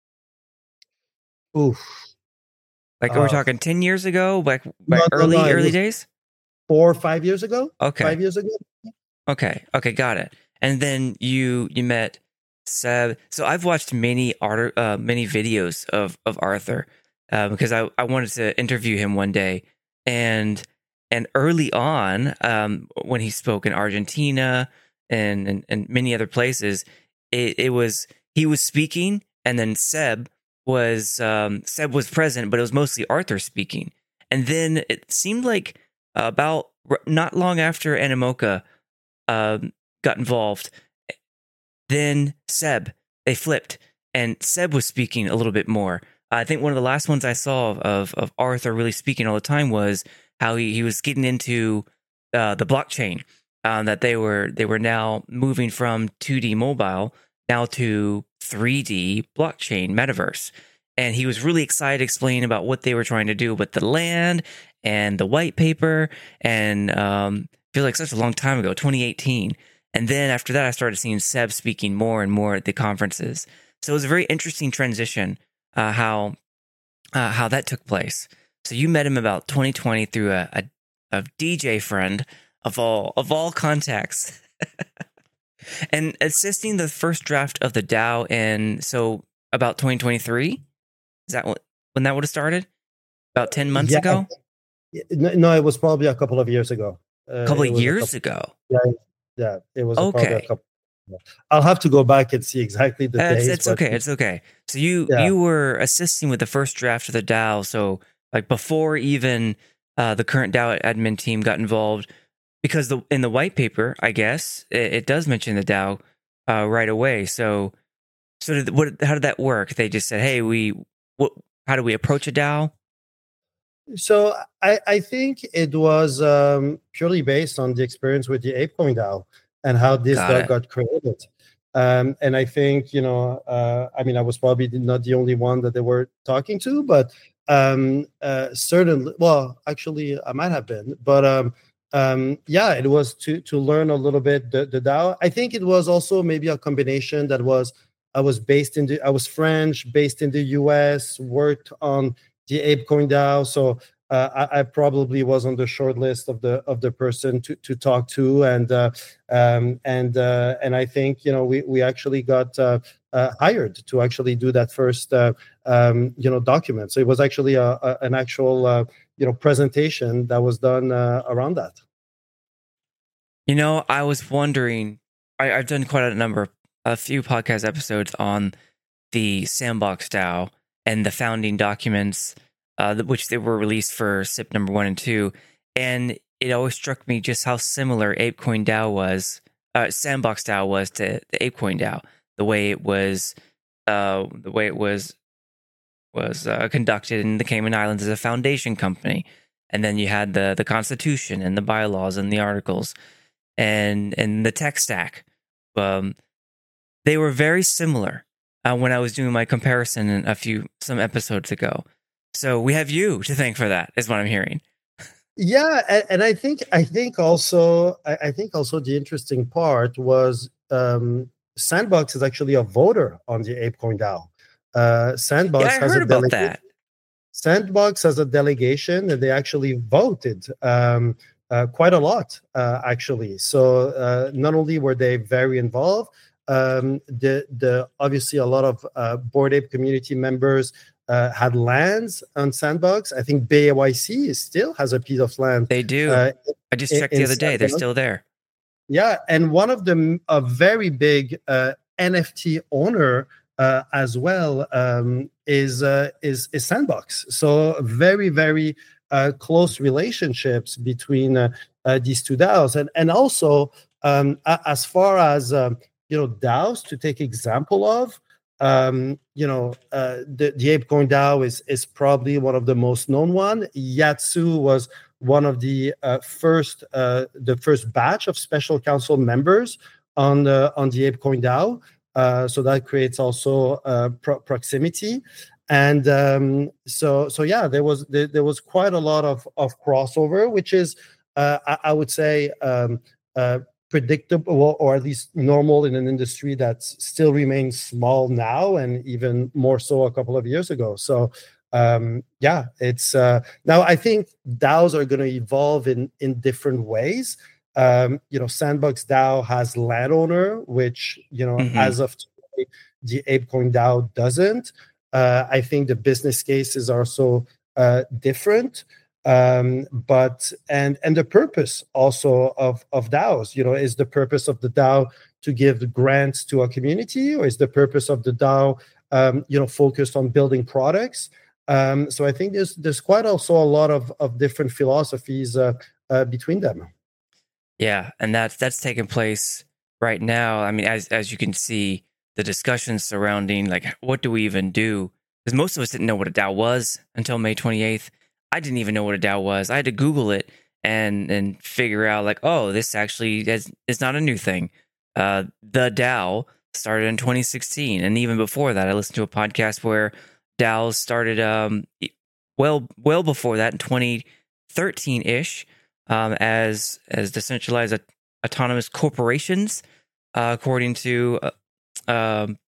Oof. Like, are we uh, talking ten years ago? Like, like no, early, no, no, early days? Four or five years ago? Okay. Five years ago? Okay. Okay. Got it. And then you, you met Seb. So I've watched many art, uh, many videos of, of Arthur, uh, because I, I wanted to interview him one day. And, and early on, um, when he spoke in Argentina and, and, and many other places, it, it was, he was speaking, and then Seb was um, Seb was present, but it was mostly Arthur speaking. And then it seemed like uh, about not long after Animoca um, got involved, then Seb, they flipped, and Seb was speaking a little bit more. I think one of the last ones I saw of of Arthur really speaking all the time was how he, he was getting into uh, the blockchain, um, that they were they were now moving from two D mobile now to three D blockchain metaverse. And he was really excited explaining about what they were trying to do with the land and the white paper. And um, I feel like such a long time ago, twenty eighteen. And then after that, I started seeing Seb speaking more and more at the conferences. So it was a very interesting transition, uh, how uh, how that took place. So you met him about twenty twenty through a, a, a D J friend of all of all contacts. And assisting the first draft of the DAO in, so about twenty twenty-three? Is that what, when that would have started? About ten months yeah. ago? No, it was probably a couple of years ago. A couple uh, of years a couple, ago? Yeah, yeah. It was okay. probably a couple. I'll have to go back and see exactly the uh, days. It's, it's okay. It's okay. So you yeah. you were assisting with the first draft of the DAO. So like before even uh, the current DAO admin team got involved, because the in the white paper, I guess it, it does mention the DAO uh, right away. So so did, what? How did that work? They just said, "Hey, we what? How do we approach a DAO?" So I, I think it was um, purely based on the experience with the ApeCoin DAO and how this got DAO it. got created. Um, and I think, you know, uh, I mean, I was probably not the only one that they were talking to, but um, uh, certainly, well, actually, I might have been. But um, um, yeah, it was to to learn a little bit the, the DAO. I think it was also maybe a combination that was, I was based in the, I was French, based in the U S, worked on the ApeCoin DAO, so uh, I, I probably was on the short list of the of the person to, to talk to, and uh, um, and uh, and I think, you know, we we actually got uh, uh, hired to actually do that first uh, um, you know document. So it was actually a, a an actual uh, you know presentation that was done uh, around that. You know, I was wondering. I, I've done quite a number, a few podcast episodes on the Sandbox DAO and the founding documents uh, which they were released for S I P number one and two. And it always struck me just how similar ApeCoin DAO was, uh, Sandbox DAO was to the ApeCoin DAO. The way it was, uh, the way it was was uh, conducted in the Cayman Islands as a foundation company, and then you had the the Constitution and the bylaws and the articles, and and the tech stack. Um, they were very similar uh, when I was doing my comparison a few some episodes ago. So we have you to thank for that, is what I'm hearing. Yeah, and, and I think I think also I, I think also the interesting part was um, Sandbox is actually a voter on the ApeCoin DAO. Uh, Sandbox yeah, I has heard a about delega- that. Sandbox has a delegation, and they actually voted um, uh, quite a lot, uh, actually. So uh, not only were they very involved, um, the the obviously a lot of uh, Bored Ape community members uh, had lands on Sandbox. I think B A Y C still has a piece of land. They do. Uh, I just in, checked the in other day; they're Sandbox. still there. Yeah, and one of them, a very big uh, N F T owner uh, as well, um, is, uh, is is Sandbox. So very very uh, close relationships between uh, uh, these two DAOs, and and also um, as far as um, you know DAOs to take example of. Um, you know, uh, the, the ApeCoin DAO is is probably one of the most known one. Yatsu was one of the uh, first uh, the first batch of special council members on the on the ApeCoin DAO. Uh, so that creates also uh, pro- proximity, and um, so so yeah, there was there, there was quite a lot of of crossover, which is uh, I, I would say um, uh, predictable, or at least normal in an industry that still remains small now, and even more so a couple of years ago. So. Um, yeah, it's uh, now I think DAOs are going to evolve in in different ways. Um, you know, Sandbox DAO has landowner, which you know, Mhm. as of today, the ApeCoin DAO doesn't. Uh, I think the business case is also uh, different, um, but and and the purpose also of of DAOs, you know, is the purpose of the DAO to give grants to a community, or is the purpose of the DAO, um, you know, focused on building products? Um, so I think there's there's quite also a lot of, of different philosophies uh, uh, between them. Yeah, and that's that's taking place right now. I mean, as as you can see, the discussions surrounding like what do we even do? Because most of us didn't know what a DAO was until May twenty-eighth. I didn't even know what a DAO was. I had to Google it and and figure out like, oh, this actually is is not a new thing. Uh, the DAO started in twenty sixteen, and even before that, I listened to a podcast where DAOs started um well well before that in twenty thirteen ish um, as as decentralized uh, autonomous corporations, uh, according to uh, um,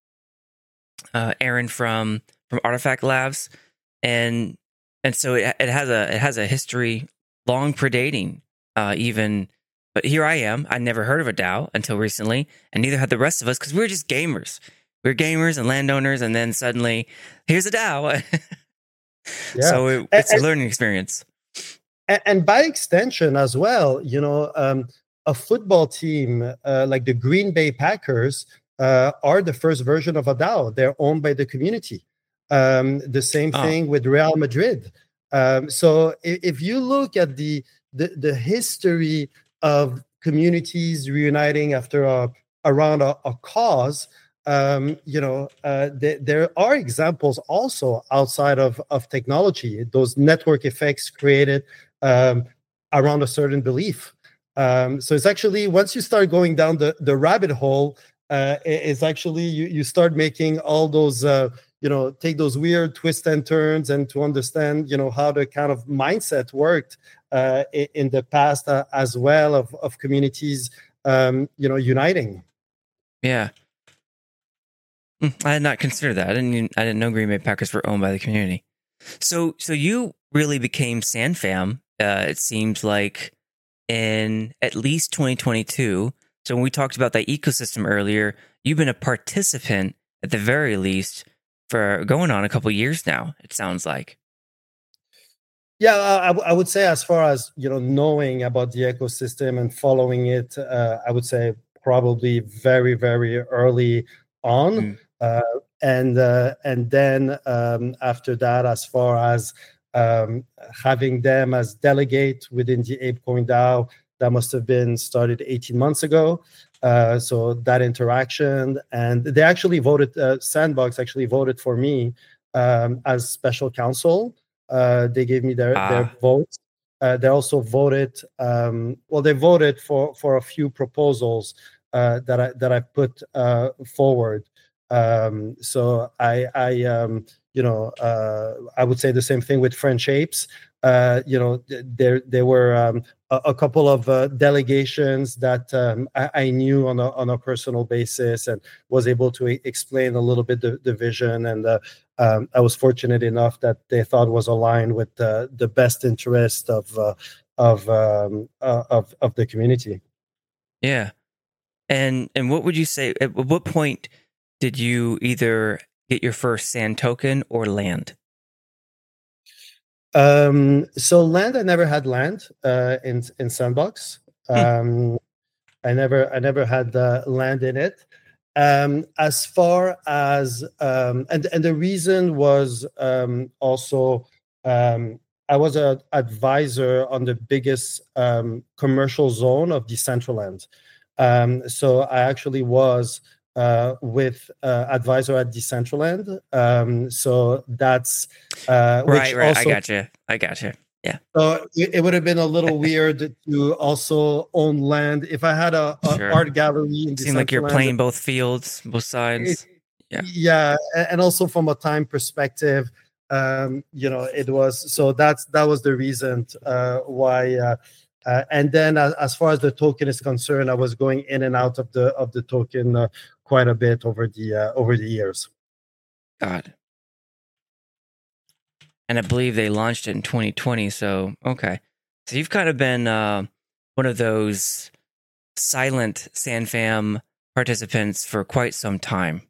uh, Aaron from from Artifact Labs, and and so it it has a it has a history long predating uh, even. But here I am. I never heard of a DAO until recently, and neither had the rest of us because we were just gamers. We were gamers and landowners, and then suddenly, here's a DAO. Yeah. So it, it's and, a learning experience. And, and by extension as well, you know, um, a football team uh, like the Green Bay Packers uh, are the first version of a DAO. They're owned by the community. Um, the same Oh. thing with Real Madrid. Um, so if, if you look at the, the, the history of communities reuniting after a, around a, a cause, um, you know, uh, th- there are examples also outside of, of technology, those network effects created um, around a certain belief. Um, so it's actually, once you start going down the, the rabbit hole, uh, it's actually, you, you start making all those, uh, you know, take those weird twists and turns, and to understand, you know, how the kind of mindset worked uh, in the past uh, as well of, of communities, um, you know, uniting. Yeah. I had not considered that. I didn't even, I didn't know Green Bay Packers were owned by the community. So so you really became SandFam, uh, it seems like, in at least twenty twenty-two. So when we talked about that ecosystem earlier, you've been a participant at the very least for going on a couple years now, it sounds like. Yeah, I, I would say as far as, you know, knowing about the ecosystem and following it, uh, I would say probably very, very early on. Mm. Uh, and uh, and then um, after that, as far as um, having them as delegate within the ApeCoin DAO, that must have been started eighteen months ago. Uh, so that interaction, and they actually voted, uh, Sandbox actually voted for me um, as special counsel. Uh, they gave me their, their Ah, vote. Uh, they also voted, um, well, they voted for, for a few proposals uh, that I that I put uh, forward. Um, so I, I um, you know, uh, I would say the same thing with French Apes. Uh, you know, there there were um, a, a couple of uh, delegations that um, I, I knew on a on a personal basis and was able to e- explain a little bit the, the vision. And uh, um, I was fortunate enough that they thought was aligned with the the best interest of uh, of, um, uh, of of the community. yeah. And and what would you say? At what point did you either get your first sand token or land? Um, so land, I never had land uh, in in Sandbox. Hmm. Um, I never I never had uh, land in it. Um, as far as um, and and the reason was um, also um, I was an advisor on the biggest um, commercial zone of Decentraland. Um, so I actually was uh, with uh, advisor at Decentraland. Um, so that's uh, which Right, right. I also got you. I got you. Yeah. so it, it would have been a little weird to also own land if I had a, a Sure. art gallery in Seemed like you're Decentraland. playing both fields, both sides. It, Yeah. yeah, a- and also from a time perspective, um, you know, it was so that's that was the reason uh, why. Uh, uh, and then, as, as far as the token is concerned, I was going in and out of the of the token uh, quite a bit over the uh, over the years. God. And I believe they launched it in twenty twenty. So okay, so you've kind of been uh, one of those silent SandFam participants for quite some time.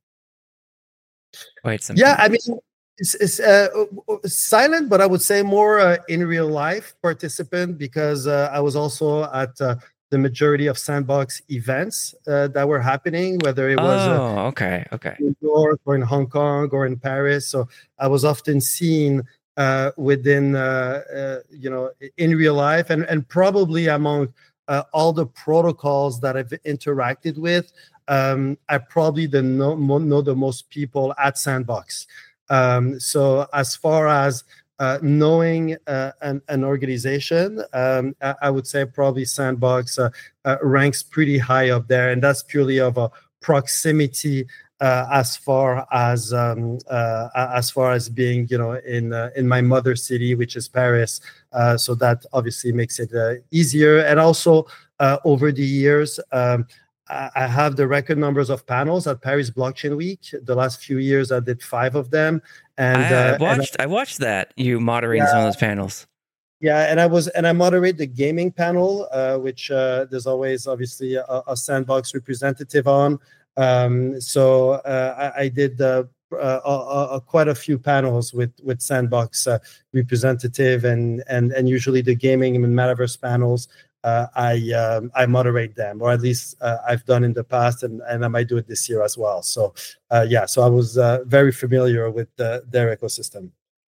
Quite some Yeah, time. I mean, it's, it's uh, silent, but I would say more uh, in real life participant because uh, I was also at uh, the majority of Sandbox events uh, that were happening, whether it was uh, Oh, okay, okay. in New York or in Hong Kong or in Paris. So I was often seen uh, within, uh, uh, you know, in real life, and and probably among uh, all the protocols that I've interacted with. Um, I probably the know, know the most people at Sandbox. Um, so as far as uh, knowing uh, an, an organization, um, I, I would say probably Sandbox uh, uh, ranks pretty high up there, and that's purely of a proximity uh, as far as um, uh, as far as being, you know, in uh, in my mother city, which is Paris. Uh, so that obviously makes it uh, easier, and also uh, over the years. Um, I have the record numbers of panels at Paris Blockchain Week. The last few years, I did five of them, and I, I uh, watched. and, I watched that you moderating yeah, some of those panels. yeah, and I was and I moderate the gaming panel, uh, which uh, there's always obviously a, a Sandbox representative on. Um, so uh, I, I did uh, uh, uh, uh, quite a few panels with with Sandbox uh, representative, and and and usually the gaming and metaverse panels. Uh, I um, I moderate them, or at least uh, I've done in the past, and, and I might do it this year as well. So uh, yeah, so I was uh, very familiar with the, their ecosystem.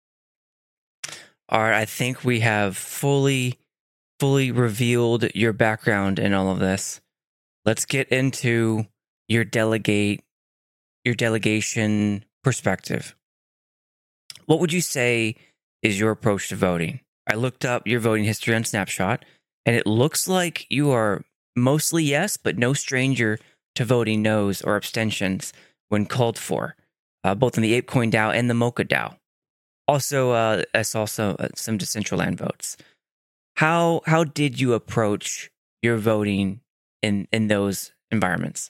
All right, I think we have fully, fully revealed your background in all of this. Let's get into your delegate, your delegation perspective. What would you say is your approach to voting? I looked up your voting history on Snapshot, and it looks like you are mostly yes, but no stranger to voting no's or abstentions when called for, uh, both in the ApeCoin DAO and the Mocha DAO. Also, uh, I saw some, uh, some Decentraland votes. How how did you approach your voting in, in those environments?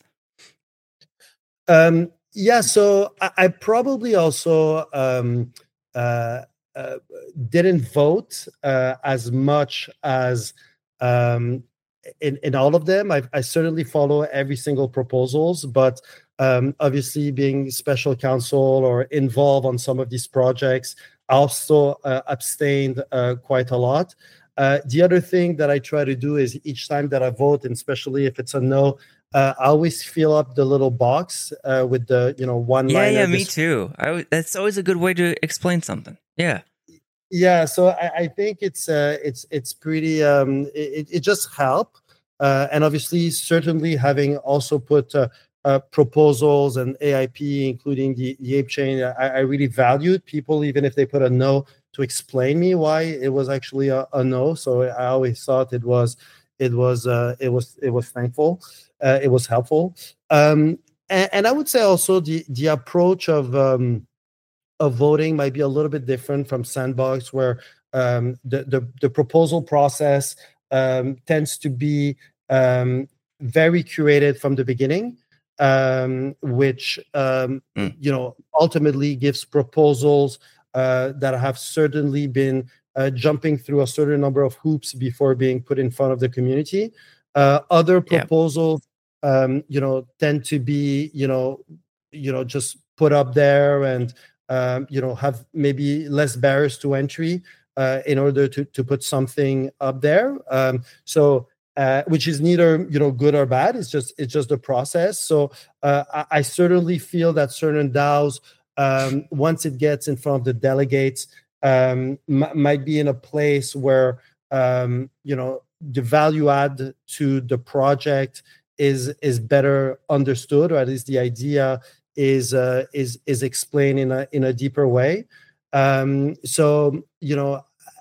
Um, yeah, so I, I probably also um, uh, uh, didn't vote uh, as much as um, in in all of them. I, I certainly follow every single proposals, but um, obviously being special counsel or involved on some of these projects, I also uh, abstained uh, quite a lot. Uh, the other thing that I try to do is each time that I vote, and especially if it's a no, uh, I always fill up the little box uh, with the, you know, one Yeah, liner. yeah, me too. I w- that's always a good way to explain something. Yeah. Yeah, so I, I think it's uh, it's it's pretty. Um, it, it just help, uh, and obviously, certainly having also put uh, uh, proposals and A I P, including the the Ape Chain, I, I really valued people, even if they put a no, to explain me why it was actually a, a no. So I always thought it was it was uh, it was it was thankful, uh, it was helpful, um, and, and I would say also the the approach of. Um, of voting might be a little bit different from Sandbox, where um, the, the the proposal process um, tends to be um, very curated from the beginning, um, which um, Mm. you know ultimately gives proposals uh, that have certainly been uh, jumping through a certain number of hoops before being put in front of the community. Uh, other Yeah. proposals, um, you know, tend to be you know, you know, just put up there and um, you know, have maybe less barriers to entry uh, in order to to put something up there. Um, so, uh, which is neither you know good or bad. It's just it's just a process. So, uh, I, I certainly feel that certain DAOs, um, once it gets in front of the delegates, um, m- might be in a place where um, you know the value add to the project is is better understood, or at least the idea is uh, is is explained in a in a deeper way. Um, so you know,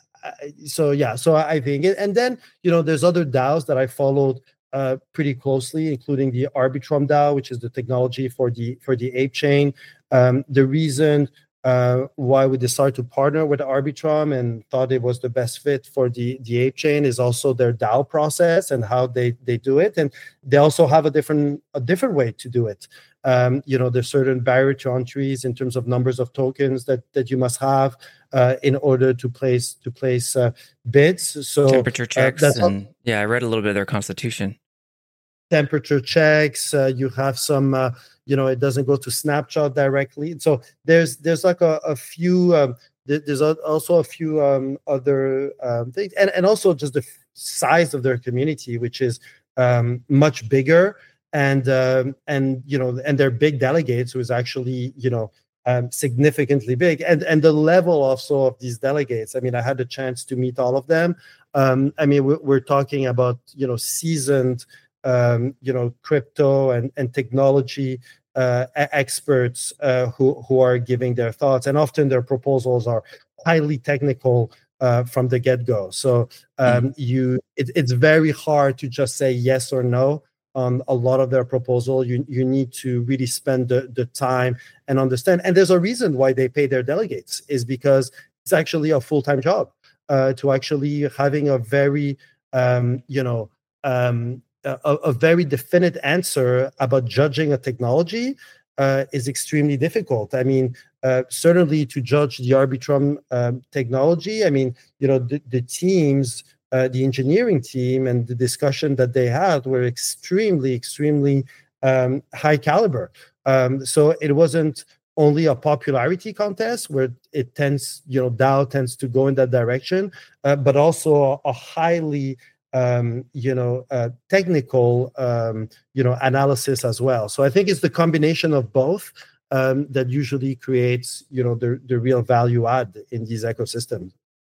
so yeah, so I think, it, and then you know, there's other DAOs that I followed uh, pretty closely, including the Arbitrum DAO, which is the technology for the for the Ape Chain. Um, the reason uh, why we decided to partner with Arbitrum and thought it was the best fit for the the Ape Chain is also their DAO process and how they they do it, and they also have a different a different way to do it. Um, you know, there's certain barrier to entries in terms of numbers of tokens that that you must have uh, in order to place to place uh, bids. So Temperature uh, checks that's and yeah, I read a little bit of their constitution. temperature checks. Uh, you have some, uh, you know, it doesn't go to Snapshot directly. So there's there's like a, a few. Um, there's also a few um, other um, things, and and also just the size of their community, which is um, much bigger, and um, and you know, and their big delegates, who is actually you know. Um, significantly big, and and the level also of these delegates. I mean, I had the chance to meet all of them. Um, I mean, we're, we're talking about you know seasoned um, you know, crypto and, and technology uh, experts uh, who, who are giving their thoughts. And often their proposals are highly technical uh, from the get-go. So um, Mm. you, it, it's very hard to just say yes or no on a lot of their proposal. You, you need to really spend the, the time and understand. And there's a reason why they pay their delegates, is because it's actually a full-time job uh, to actually having a very, um, you know, um, a, a very definite answer about judging a technology uh, is extremely difficult. I mean, uh, certainly to judge the Arbitrum um, technology, I mean, you know, the, the teams, uh, the engineering team, and the discussion that they had were extremely, extremely um, high caliber. Um, so it wasn't only a popularity contest where it tends, you know, DAO tends to go in that direction, uh, but also a, a highly um, you know, uh, technical, um, you know, analysis as well. So I think it's the combination of both um, that usually creates, you know, the the real value add in these ecosystems.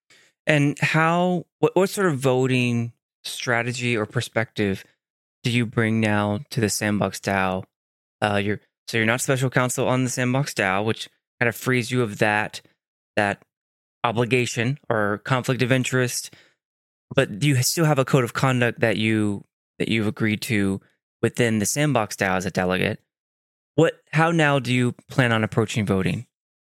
And how, what, what sort of voting strategy or perspective do you bring now to the Sandbox DAO? Uh, you're so you're not special counsel on the Sandbox DAO, which kind of frees you of that that obligation or conflict of interest. But you still have a code of conduct that you that you've agreed to within the Sandbox DAO as a delegate. What? How now do you plan on approaching voting?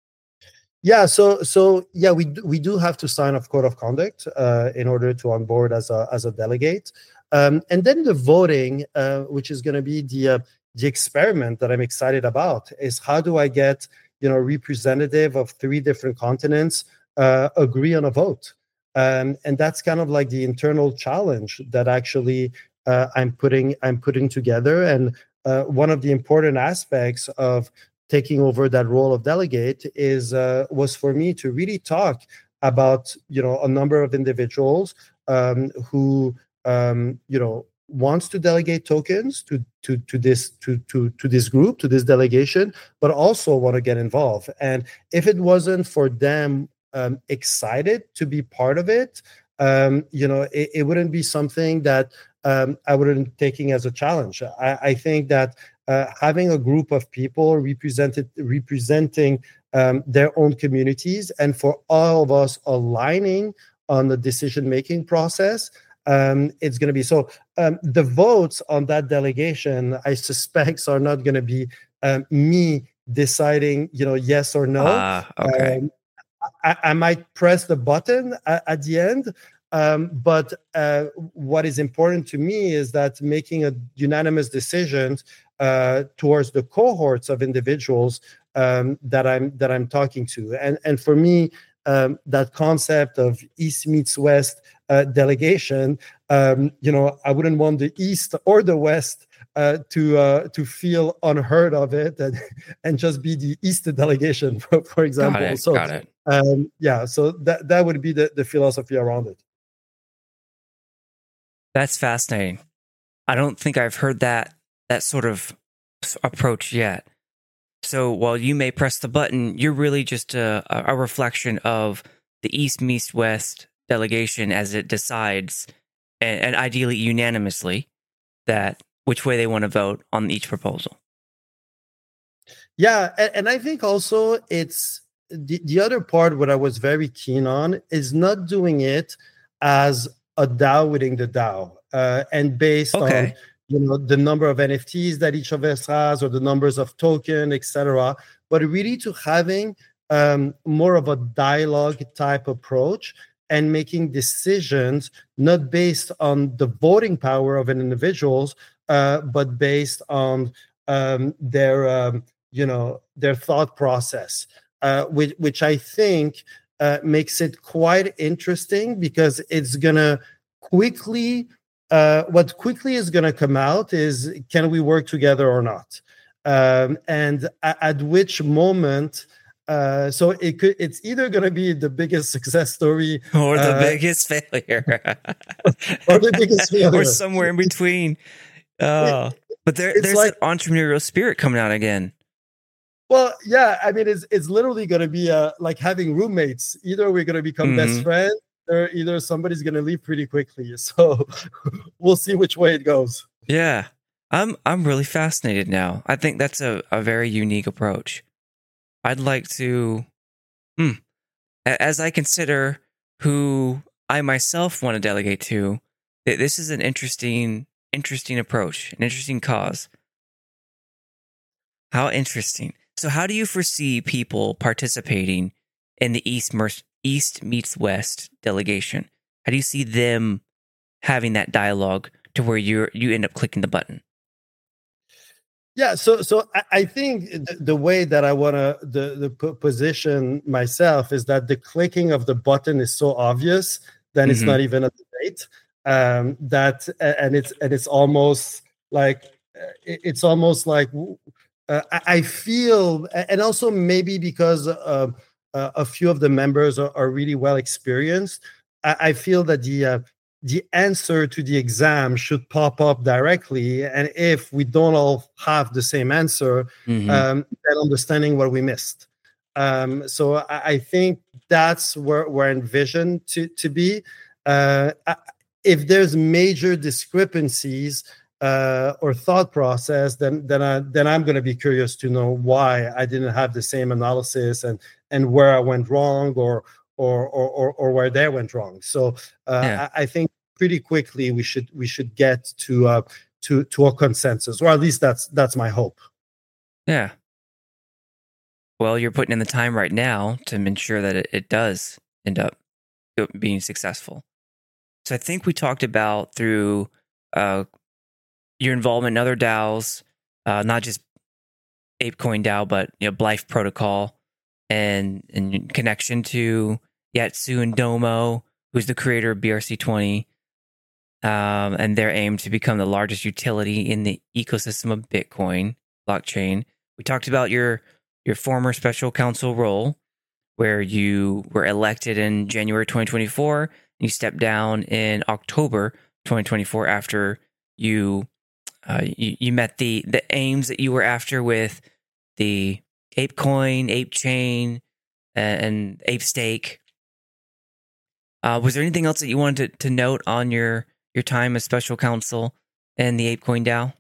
Yeah, so so yeah, we do, we do have to sign a code of conduct uh, in order to onboard as a as a delegate, um, and then the voting, uh, which is going to be the uh, the experiment that I'm excited about, is how do I get you know representative of three different continents uh, agree on a vote, um, and that's kind of like the internal challenge that actually uh, I'm putting I'm putting together, and uh, one of the important aspects of taking over that role of delegate is uh, was for me to really talk about you know a number of individuals um, who um, you know wants to delegate tokens to to to this to to to this group, to this delegation, but also want to get involved. And if it wasn't for them um, excited to be part of it, um, you know, it, it wouldn't be something that um, I wouldn't taking as a challenge. I, I think that uh, having a group of people represented representing um, their own communities, and for all of us aligning on the decision-making process, um, it's going to be so. Um, the votes on that delegation, I suspect, are not going to be um, me deciding, you know, yes or no. Ah, uh, okay. Um, I, I might press the button at, at the end, um, but uh, what is important to me is that making a unanimous decision uh, towards the cohorts of individuals um, that I'm that I'm talking to, and and for me, um, that concept of East meets West uh, delegation, um, you know, I wouldn't want the East or the West uh, to uh, to feel unheard of it and, and just be the East delegation, for, for example. Got it, so, got it. Um, yeah, so that that would be the, the philosophy around it. That's fascinating. I don't think I've heard that that sort of approach yet. So while you may press the button, you're really just a, a reflection of the East meets West delegation as it decides, and, and ideally unanimously, that which way they want to vote on each proposal. Yeah, and, and I think also it's the, the other part what I was very keen on is not doing it as a DAO within the DAO uh, and based okay. on you know the number of N F Ts that each of us has or the numbers of token, et cetera. But really to having um, more of a dialogue type approach and making decisions not based on the voting power of an individuals, uh, but based on um, their um, you know their thought process, uh, which which I think uh, makes it quite interesting because it's gonna quickly. Uh, what quickly is going to come out is can we work together or not, um, and at, at which moment. Uh, so it could. It's either going to be the biggest success story or the uh, biggest failure, or the biggest failure, or somewhere in between. Oh, it, but there, there's like, that entrepreneurial spirit coming out again. Well, yeah, I mean, it's it's literally going to be uh, like having roommates. Either we're going to become mm-hmm. best friends. Or either somebody's going to leave pretty quickly, so we'll see which way it goes. Yeah, I'm I'm really fascinated now. I think that's a, a very unique approach. I'd like to, hmm, as I consider who I myself want to delegate to, this is an interesting interesting approach, an interesting cause. How interesting. So, how do you foresee people participating in the East Mer- East meets West delegation? How do you see them having that dialogue to where you you end up clicking the button? Yeah, so so I, I think the, the way that I want to the the p- position myself is that the clicking of the button is so obvious that mm-hmm. it's not even a debate. Um, that and it's and it's almost like it's almost like uh, I feel, and also maybe because. Uh, Uh, a few of the members are, are really well experienced. I, I feel that the uh, the answer to the exam should pop up directly, and if we don't all have the same answer, mm-hmm. um, then understanding what we missed. Um, so I, I think that's where we're envisioned to to be. Uh, if there's major discrepancies uh, or thought process, then then I then I'm going to be curious to know why I didn't have the same analysis and. and where I went wrong or or or or where they went wrong. So uh, yeah. I, I think pretty quickly we should we should get to uh, to to a consensus, or at least that's that's my hope. Yeah. Well, you're putting in the time right now to ensure that it, it does end up being successful. So I think we talked about through uh, your involvement in other DAOs, uh, not just ApeCoin DAO, but you know Blythe Protocol. And, and connection to Yatsu and Domo, who's the creator of B R C twenty, um, and their aim to become the largest utility in the ecosystem of Bitcoin blockchain. We talked about your your former special counsel role, where you were elected in January twenty twenty-four, and you stepped down in October twenty twenty-four after you uh, you, you met the the aims that you were after with the ApeCoin, ApeChain, and ApeStake, Uh, was there anything else that you wanted to, to note on your your time as special counsel in the ApeCoin DAO?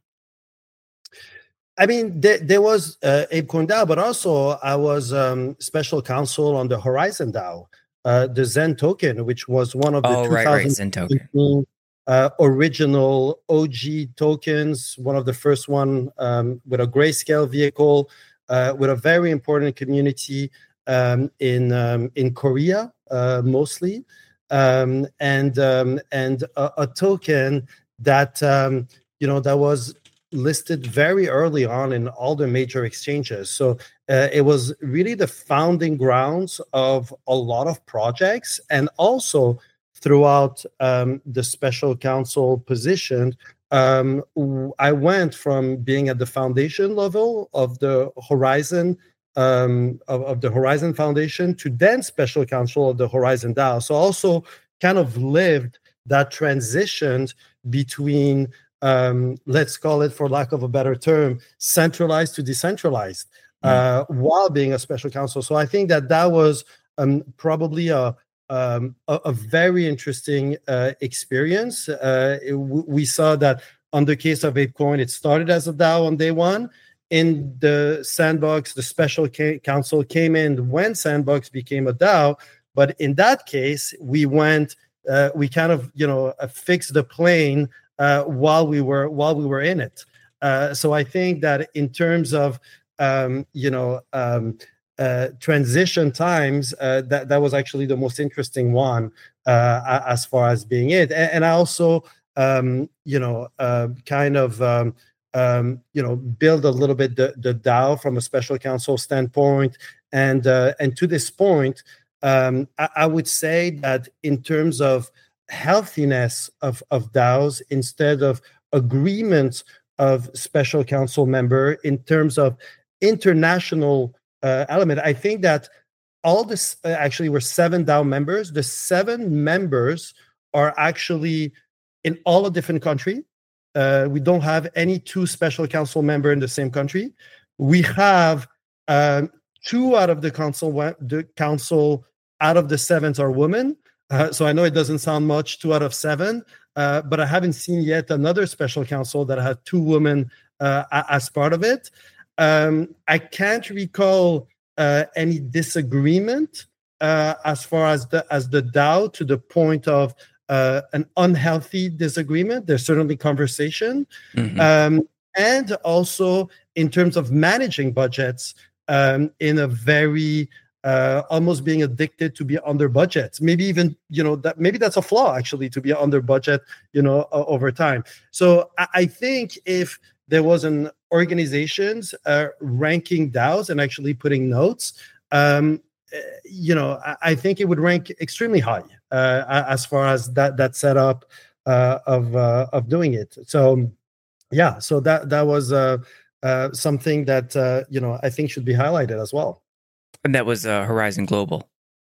I mean, there, there was uh, ApeCoin DAO, but also I was um, special counsel on the Horizen DAO, uh, the Zen token, which was one of the oh, right, right, Zen token. Uh, original O G tokens, one of the first one um, with a grayscale vehicle, uh, with a very important community um, in um, in Korea uh, mostly, um, and um, and a, a token that um, you know that was listed very early on in all the major exchanges. So uh, it was really the founding grounds of a lot of projects, and also throughout um, the special counsel position, um, I went from being at the foundation level of the Horizen um, of, of the Horizen Foundation to then special counsel of the Horizen DAO. So also kind of lived that transition between Um, let's call it, for lack of a better term, centralized to decentralized, mm. uh, while being a special counsel. So I think that that was um, probably a, um, a, a very interesting uh, experience. Uh, it, we saw that on the case of ApeCoin, it started as a DAO on day one. In the Sandbox, the special ca- counsel came in when Sandbox became a DAO. But in that case, we went, uh, we kind of, you know, uh, fixed the plane Uh, while we were while we were in it. Uh, so I think that in terms of um, you know um, uh, transition times, uh, that that was actually the most interesting one uh, as far as being it. And, and I also um, you know uh, kind of um, um, you know build a little bit the, the DAO from a special counsel standpoint. And uh, and to this point, um, I, I would say that in terms of healthiness of, of DAOs, instead of agreements of special counsel member, in terms of international uh, element, I think that all this uh, actually were seven DAO members. The seven members are actually in all a different country. Uh, we don't have any two special counsel member in the same country. We have um, two out of the council, the council out of the seven are women. Uh, so I know it doesn't sound much, two out of seven, uh, but I haven't seen yet another special counsel that had two women uh, as part of it. Um, I can't recall uh, any disagreement uh, as far as the as the DAO to the point of uh, an unhealthy disagreement. There's certainly conversation, mm-hmm. um, and also in terms of managing budgets um, in a very Uh, almost being addicted to be under budget. Maybe even, you know, that maybe that's a flaw actually, to be under budget, you know, uh, over time. So I, I think if there was an organizations uh, ranking DAOs and actually putting notes, um, you know, I, I think it would rank extremely high uh, as far as that that setup uh, of uh, of doing it. So yeah, so that that was uh, uh, something that uh, you know I think should be highlighted as well. And that was uh, Horizen Global.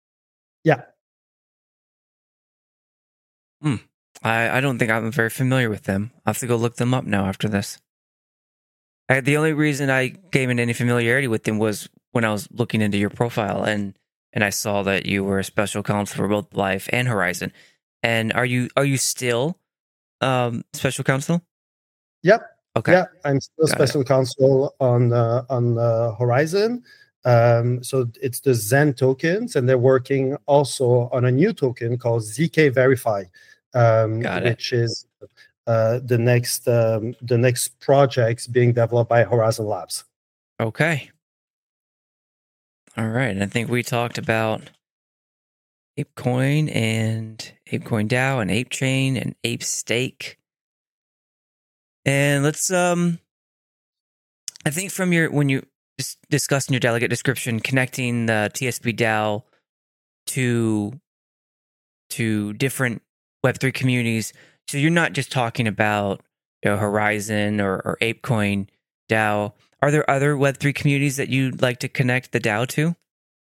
Yeah. Hmm. I, I don't think I'm very familiar with them. I'll have to go look them up now after this. I, the only reason I gained any familiarity with them was when I was looking into your profile, and and I saw that you were a special counsel for both Life and Horizen. And are you are you still um, special counsel? Yep. Okay. Yeah, I'm still Got special it. counsel on uh, on uh, Horizen. Um, so it's the Zen tokens, and they're working also on a new token called Z K Verify, um, which is uh, the next um, the next projects being developed by Horizen Labs. Okay. All right. And I think we talked about ApeCoin and ApeCoin DAO and ApeChain and ApeStake. And let's um I think from your when you discussed in your delegate description, connecting the T S B DAO to to different Web three communities. So you're not just talking about, you know, Horizen or, or ApeCoin DAO. Are there other Web three communities that you'd like to connect the DAO to?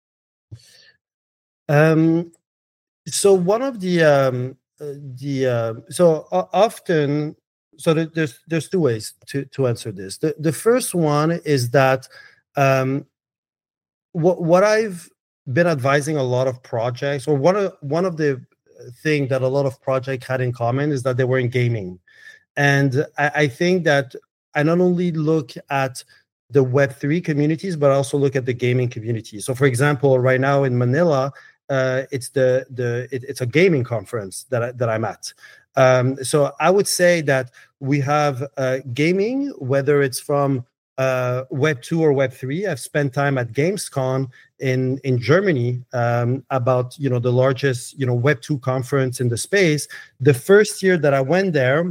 Um, so one of the um, the uh, so uh, often so there's there's two ways to to answer this. The the first one is that um, what what I've been advising a lot of projects, or one of one of the thing that a lot of projects had in common is that they were in gaming. And I, I think that I not only look at the Web three communities, but I also look at the gaming community. So, for example, right now in Manila, uh, it's the the it, it's a gaming conference that I, that I'm at. Um, so I would say that we have uh, gaming, whether it's from uh, Web two or Web three. I've spent time at Gamescom in in Germany, um, about you know the largest you know Web two conference in the space. The first year that I went there,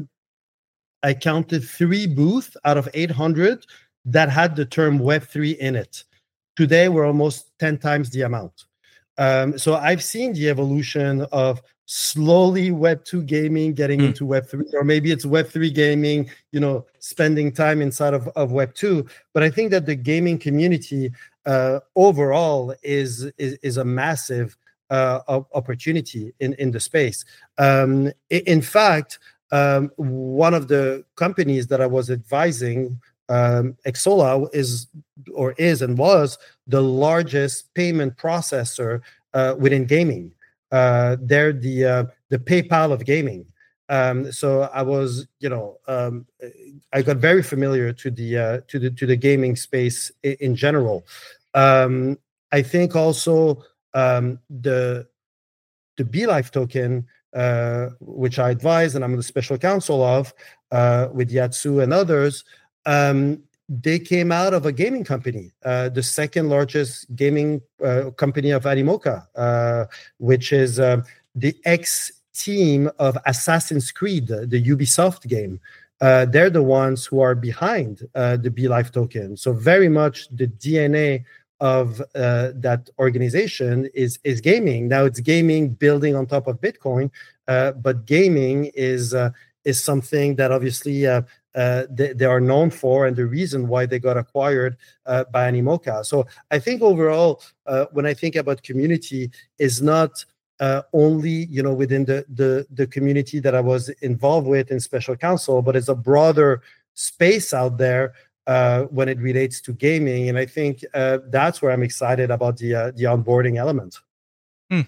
I counted three booths out of eight hundred that had the term Web three in it. Today, we're almost ten times the amount. Um, so I've seen the evolution of slowly Web two gaming getting mm. into Web three, or maybe it's Web three gaming, you know, spending time inside of, of Web two. But I think that the gaming community uh, overall is, is, is a massive uh, opportunity in, in the space. Um, in fact, Um, one of the companies that I was advising, um, Xsolla, is or is and was the largest payment processor uh, within gaming. Uh, they're the uh, the PayPal of gaming. Um, so I was, you know, um, I got very familiar to the uh, to the to the gaming space in, in general. Um, I think also um, the the BeLife token, Uh, which I advise, and I'm the special counsel of, uh, with Yatsu and others, um, they came out of a gaming company, uh, the second largest gaming uh, company of Animoca, uh, which is uh, the ex-team of Assassin's Creed, the Ubisoft game. Uh, they're the ones who are behind uh, the BeLife token. So very much the D N A of uh, that organization is is gaming. Now it's gaming building on top of Bitcoin, uh, but gaming is uh, is something that obviously uh, uh, they, they are known for, and the reason why they got acquired uh, by Animoca. So I think overall, uh, when I think about community, is not uh, only you know within the, the the community that I was involved with in special counsel, but it's a broader space out there. Uh, when it relates to gaming, and I think uh, that's where I'm excited about the uh, the onboarding element. Hmm.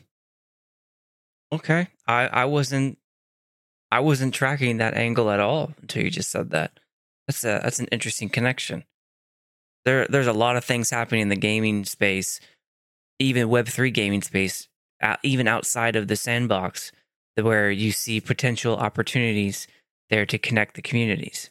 Okay, I, I wasn't I wasn't tracking that angle at all until you just said that. That's a that's an interesting connection. There there's a lot of things happening in the gaming space, even Web three gaming space, uh, even outside of the sandbox, where you see potential opportunities there to connect the communities.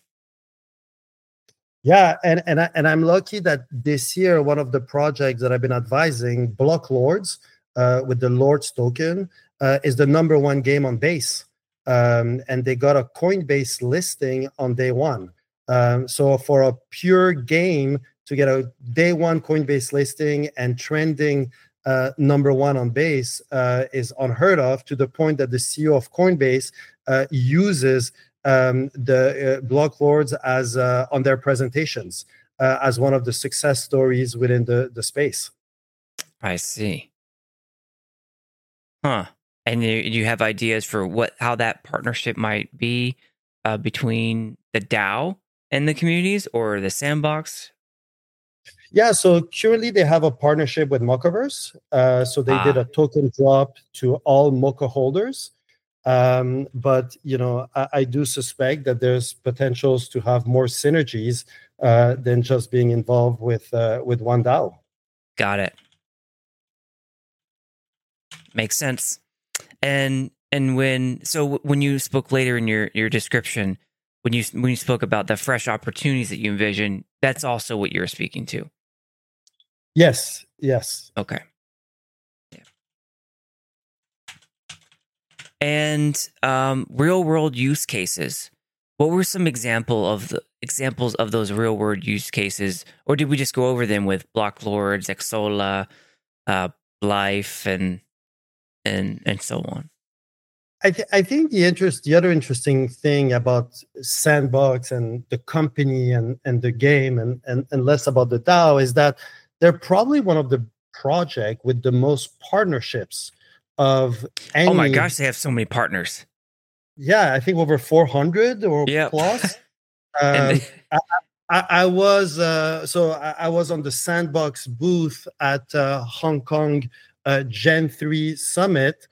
Yeah, and and I, and I'm lucky that this year one of the projects that I've been advising, Block Lords, uh, with the Lords token, uh, is the number one game on Base, um, and they got a Coinbase listing on day one. Um, so for a pure game to get a day one Coinbase listing and trending uh, number one on Base uh, is unheard of. To the point that the C E O of Coinbase uh, uses Um, the uh, Block Lords as uh, on their presentations uh, as one of the success stories within the, the space. I see. Huh. And you, you have ideas for what how that partnership might be uh, between the DAO and the communities or the sandbox? Yeah, so currently they have a partnership with Mochaverse. Uh, so they ah. did a token drop to all Mocha holders. Um, but you know, I, I do suspect that there's potentials to have more synergies uh, than just being involved with uh, with one DAO. Got it. Makes sense. And and when so when you spoke later in your your description, when you when you spoke about the fresh opportunities that you envision, that's also what you're speaking to. Yes. Yes. Okay. And um, real world use cases. What were some example of the examples of those real world use cases, or did we just go over them with Block Lords, Xsolla, uh, Life, and and and so on? I, th- I think the interest, the other interesting thing about Sandbox and the company and, and the game, and, and and less about the DAO, is that they're probably one of the project with the most partnerships of any. Oh my gosh, they have so many partners. Yeah, I think over four hundred or yep. plus. Um, they- I, I, I was uh, so I, I was on the Sandbox booth at uh, Hong Kong uh, Gen three Summit,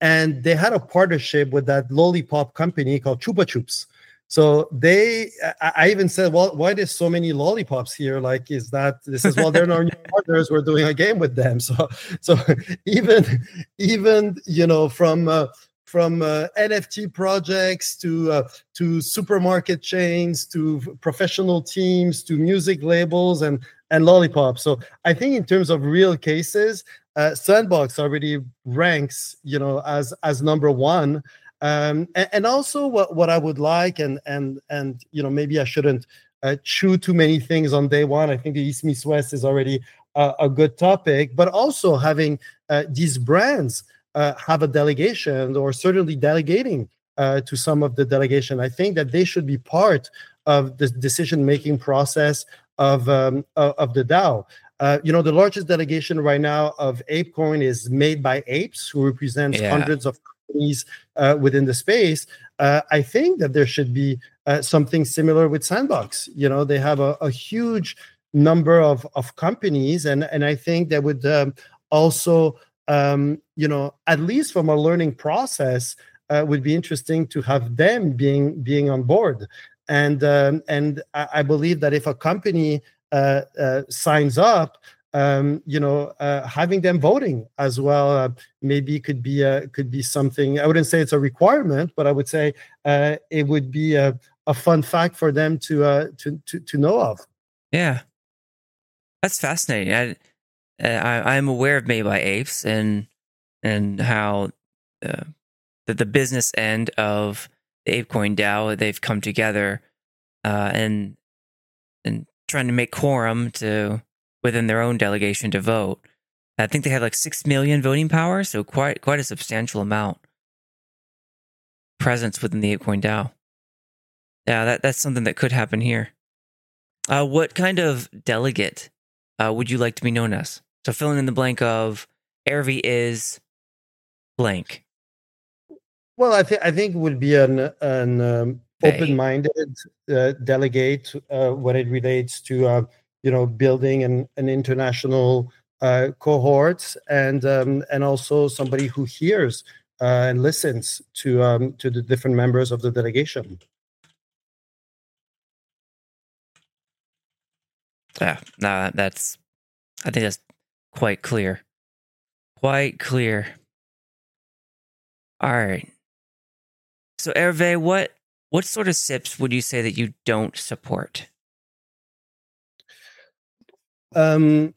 and they had a partnership with that lollipop company called Chupa Chups. So they, I, I even said, well, why there's so many lollipops here? Like, is that this is well, they're our new partners. We're doing a game with them. So, so even, even you know, from uh, from uh, N F T projects to uh, to supermarket chains to professional teams to music labels and and lollipops. So I think in terms of real cases, uh, Sandbox already ranks, you know, as as number one. Um, and, and also what, what I would like, and and and you know, maybe I shouldn't uh, chew too many things on day one. I think the East Meets West is already a, a good topic, but also having uh, these brands uh, have a delegation, or certainly delegating uh, to some of the delegation. I think that they should be part of the decision-making process of um, of the DAO. Uh, you know, the largest delegation right now of ApeCoin is Made by Apes, who represents yeah. hundreds of companies uh, within the space. Uh, I think that there should be uh, something similar with Sandbox. You know, they have a, a huge number of, of companies, and, and I think that would um, also, um, you know, at least from a learning process, uh, would be interesting to have them being being on board. And um, and I, I believe that if a company uh, uh, signs up, Um, you know, uh, having them voting as well, uh, maybe could be uh, could be something. I wouldn't say it's a requirement, but I would say uh, it would be a, a fun fact for them to uh, to, to to know of. Yeah, that's fascinating. I, I I'm aware of Made by Apes and and how uh, the the business end of the ApeCoin DAO, they've come together uh, and and trying to make quorum to within their own delegation to vote. I think they have like six million voting power, so quite quite a substantial amount presence within the ApeCoin DAO. Yeah, that, that's something that could happen here. Uh, what kind of delegate uh, would you like to be known as? So filling in the blank of Hervé is blank. Well, I think I think it would be an an um, open-minded uh, delegate uh, when it relates to uh, you know, building an, an international uh, cohort, and um, and also somebody who hears uh, and listens to um, to the different members of the delegation. Yeah, no, that's, I think that's quite clear. Quite clear. All right. So Hervé, what what sort of S I Ps would you say that you don't support? Um,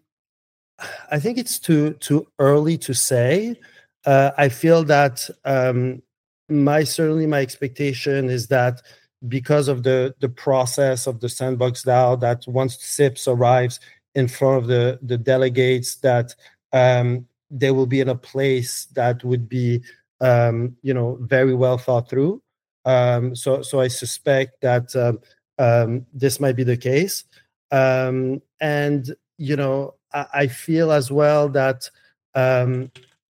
I think it's too too early to say. Uh, I feel that um, my certainly my expectation is that because of the the process of the Sandbox DAO, that once S I Ps arrives in front of the the delegates, that um, they will be in a place that would be um, you know, very well thought through. Um, so so I suspect that um, um, this might be the case, um, and you know, I feel as well that um,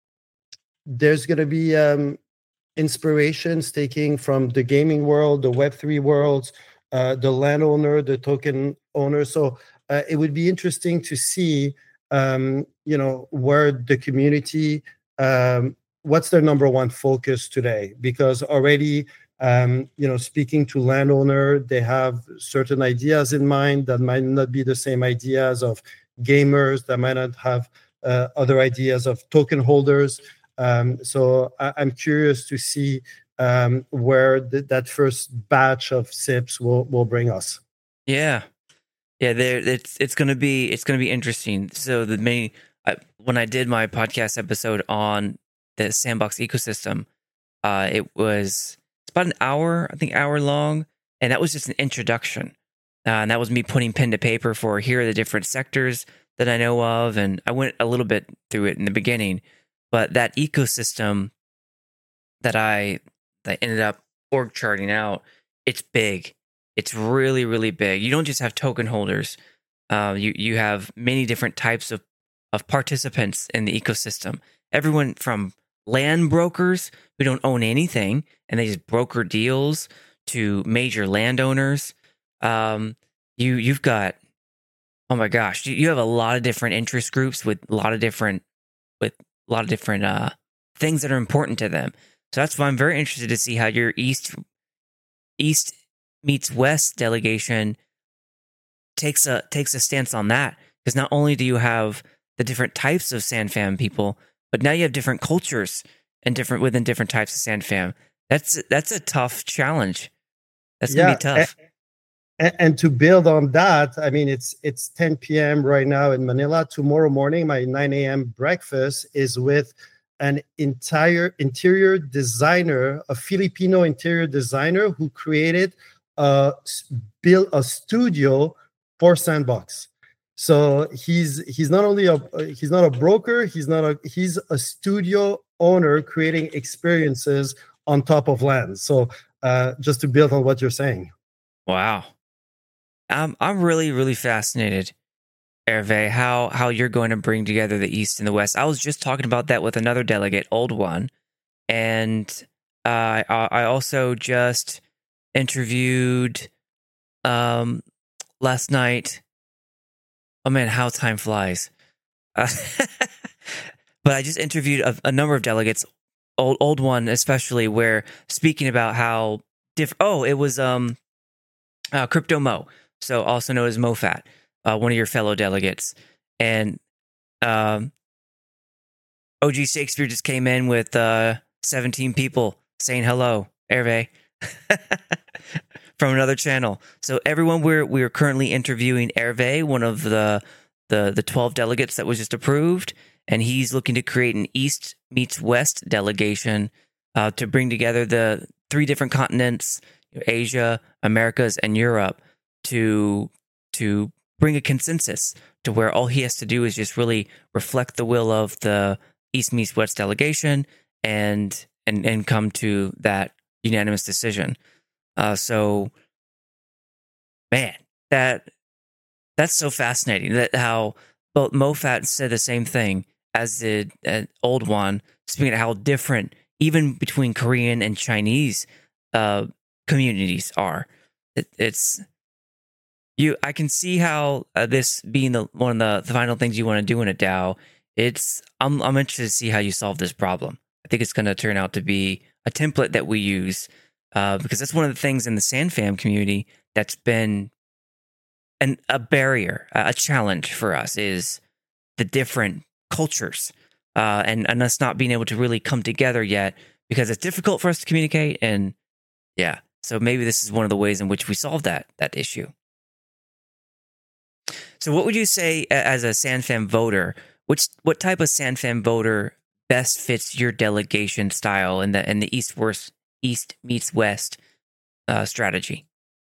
there's going to be um, inspirations taking from the gaming world, the Web three world, uh, the landowner, the token owner. So uh, it would be interesting to see, um, you know, where the community, um, what's their number one focus today? Because already, um, you know, speaking to landowner, they have certain ideas in mind that might not be the same ideas of gamers, that might not have uh, other ideas of token holders. Um, so I, I'm curious to see um, where th- that first batch of S I Ps will, will bring us. Yeah, yeah. There, it's it's gonna be it's gonna be interesting. So the main I, when I did my podcast episode on the Sandbox ecosystem, uh, it was it's about an hour, I think, hour long, and that was just an introduction. Uh, and that was me putting pen to paper for here are the different sectors that I know of. And I went a little bit through it in the beginning. But that ecosystem that I that ended up org charting out, it's big. It's really, really big. You don't just have token holders. Uh, you, you have many different types of, of participants in the ecosystem. Everyone from land brokers who don't own anything and they just broker deals to major landowners. Um, you you've got, oh my gosh, you, you have a lot of different interest groups with a lot of different with a lot of different uh things that are important to them. So that's why I'm very interested to see how your East East meets West delegation takes a takes a stance on that. Because not only do you have the different types of SanFam people, but now you have different cultures and different within different types of SanFam. That's that's a tough challenge. That's gonna Yeah, be tough. and, and to build on that, I mean, it's it's ten p.m. right now in Manila. Tomorrow morning, my nine a.m. breakfast is with an entire interior designer, a Filipino interior designer who created a built a studio for Sandbox. So he's he's not only a he's not a broker, he's not a he's a studio owner creating experiences on top of land. So uh, just to build on what you're saying. Wow. I'm I'm really, really fascinated, Hervé, how how you're going to bring together the East and the West. I was just talking about that with another delegate, Old One, and uh, I I also just interviewed um last night. Oh man, how time flies! Uh, but I just interviewed a, a number of delegates, old old one especially, where speaking about how different. Oh, it was um, uh, Crypto Mo, so also known as MoFat, uh, one of your fellow delegates, and um, O G Shakespeare just came in with uh, seventeen people saying hello, Hervé. From another channel. So everyone we're we're currently interviewing Hervé, one of the the the twelve delegates that was just approved, and he's looking to create an East meets West delegation uh, to bring together the three different continents, Asia, Americas, and Europe, to to bring a consensus to where all he has to do is just really reflect the will of the East meets West delegation and and and come to that unanimous decision. Uh, so, man, that that's so fascinating. That how both MoFat said the same thing as the uh, Old One, speaking of how different even between Korean and Chinese uh, communities are. It, it's you. I can see how uh, this being the one of the, the final things you want to do in a DAO. It's I'm I'm interested to see how you solve this problem. I think it's going to turn out to be a template that we use. Uh, because that's one of the things in the SanFam community that's been an, a barrier, a challenge for us is the different cultures uh, and, and us not being able to really come together yet because it's difficult for us to communicate. And yeah, so maybe this is one of the ways in which we solve that that issue. So what would you say as a SanFam voter, which what type of SanFam voter best fits your delegation style in the in the East West East meets West uh, strategy?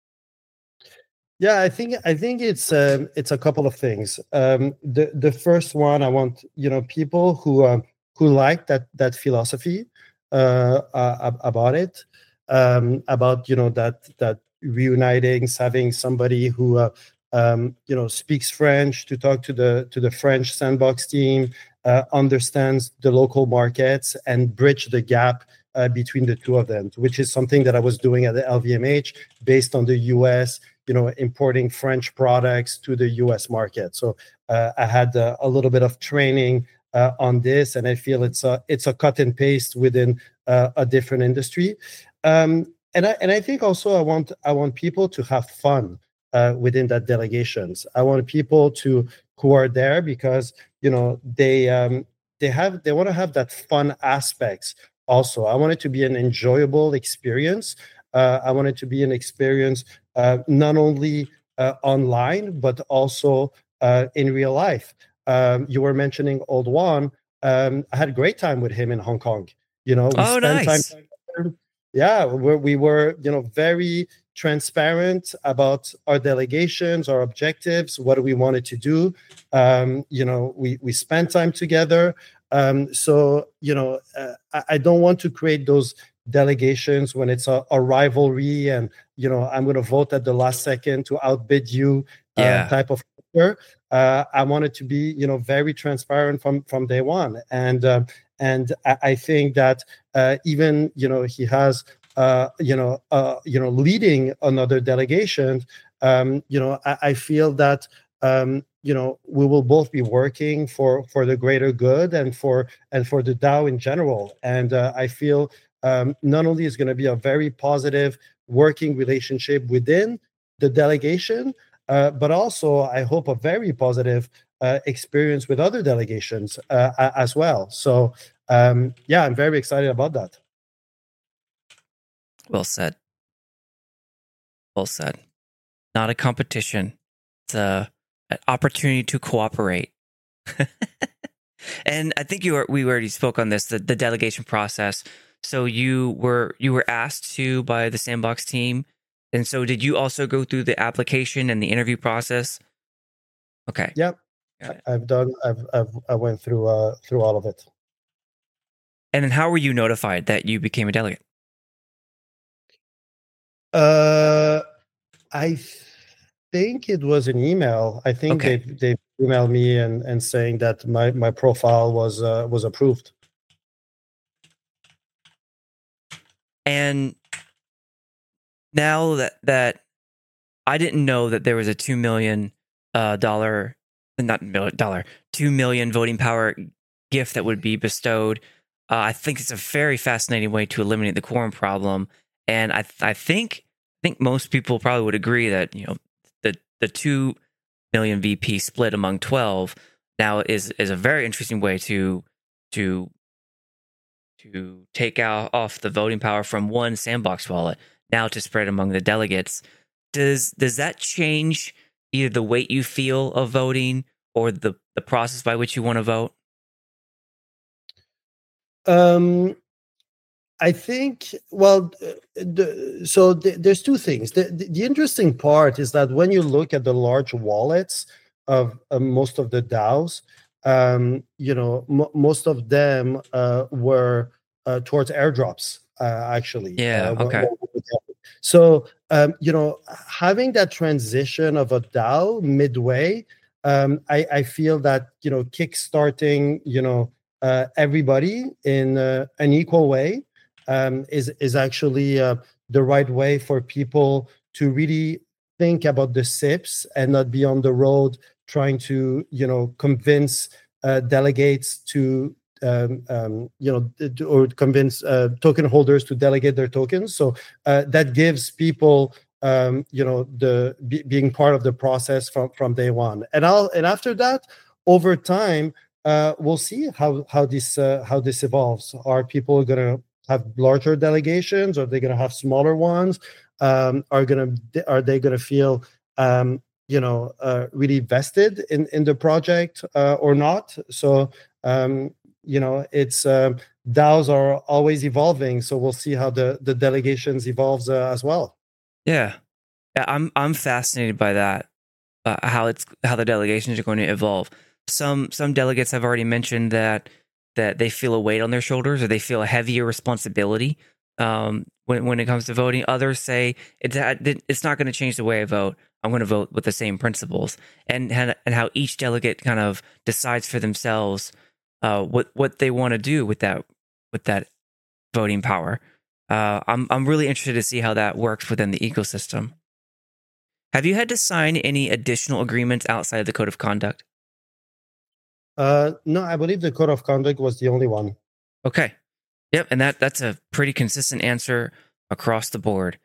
Yeah, I think I think it's um, it's a couple of things. Um, the the first one, I want you know people who um, who like that that philosophy uh, uh, about it, um, about you know that that reuniting, having somebody who uh, um, you know speaks French to talk to the to the French Sandbox team, uh, understands the local markets, and bridge the gap Uh, between the two of them, which is something that I was doing at the L V M H based on the U S, you know, importing French products to the U S market. So uh, I had uh, a little bit of training uh, on this, and I feel it's a it's a cut and paste within uh, a different industry. Um, and I and I think also I want I want people to have fun uh, within that delegations. I want people to who are there because you know they um, they have they want to have that fun aspects. Also, I want it to be an enjoyable experience. Uh, I want it to be an experience uh, not only uh, online, but also uh, in real life. Um, you were mentioning Old One. Um, I had a great time with him in Hong Kong. You know, we oh, spent nice. time together. Yeah, we're, we were, you know, very transparent about our delegations, our objectives, what we wanted to do. Um, you know, we we spent time together. Um, so, you know, uh, I, I don't want to create those delegations when it's a, a rivalry and, you know, I'm going to vote at the last second to outbid you uh, Yeah. type of culture. Uh, I want it to be, you know, very transparent from, from day one. And, uh, and I, I think that uh, even, you know, he has, uh, you know, uh, you know, leading another delegation, um, you know, I, I feel that um, you know, we will both be working for for the greater good and for and for the DAO in general. And uh, I feel um, not only is going to be a very positive working relationship within the delegation, uh, but also I hope a very positive uh, experience with other delegations uh, as well. So um, yeah, I'm very excited about that. Well said. Well said. Not a competition. It's a, an opportunity to cooperate. And I think you were, we already spoke on this, the, the delegation process. So you were you were asked to by the Sandbox team. And so did you also go through the application and the interview process? Okay. Yep. I've done I've, I've I went through uh through all of it. And then how were you notified that you became a delegate? Uh I think it was an email. I think Okay. they they emailed me and and saying that my my profile was uh, was approved. And now that that I didn't know that there was a two million uh, dollar, not million dollar, two million voting power gift that would be bestowed. Uh, I think it's a very fascinating way to eliminate the quorum problem, and I I think I think most people probably would agree that you know the the two million V P split among twelve now is is a very interesting way to to to take out off the voting power from one Sandbox wallet now to spread among the delegates. Does does that change either the weight you feel of voting or the, the process by which you want to vote? Um, I think, well, the, so the, there's two things. The, the, the interesting part is that when you look at the large wallets of uh, most of the DAOs, um, you know, m- most of them uh, were uh, towards airdrops, uh, actually. Yeah, Uh, okay. So, um, you know, having that transition of a DAO midway, um, I, I feel that, you know, kickstarting, you know, uh, everybody in uh, an equal way um, is is actually uh, the right way for people to really think about the S I Ps and not be on the road trying to, you know, convince uh, delegates to um, um, you know, or convince uh, token holders to delegate their tokens. So uh, that gives people, um, you know, the be, being part of the process from from day one. And I'll and after that, over time, uh, we'll see how how this uh, how this evolves. Are people going to have larger delegations? Are they going to have smaller ones? Um, are going to are they going to feel um, you know uh, really vested in in the project uh, or not? So um, you know, it's uh, DAOs are always evolving, so we'll see how the the delegations evolves uh, as well. Yeah, I'm I'm fascinated by that. Uh, how it's how the delegations are going to evolve. Some some delegates have already mentioned that that they feel a weight on their shoulders or they feel a heavier responsibility um, when when it comes to voting. Others say it's it's not going to change the way I vote. I'm going to vote with the same principles, and and how each delegate kind of decides for themselves uh, what what they want to do with that with that voting power. Uh, I'm I'm really interested to see how that works within the ecosystem. Have you had to sign any additional agreements outside of the code of conduct? Uh, no, I believe the code of conduct was the only one. Okay. Yep, and that that's a pretty consistent answer across the board.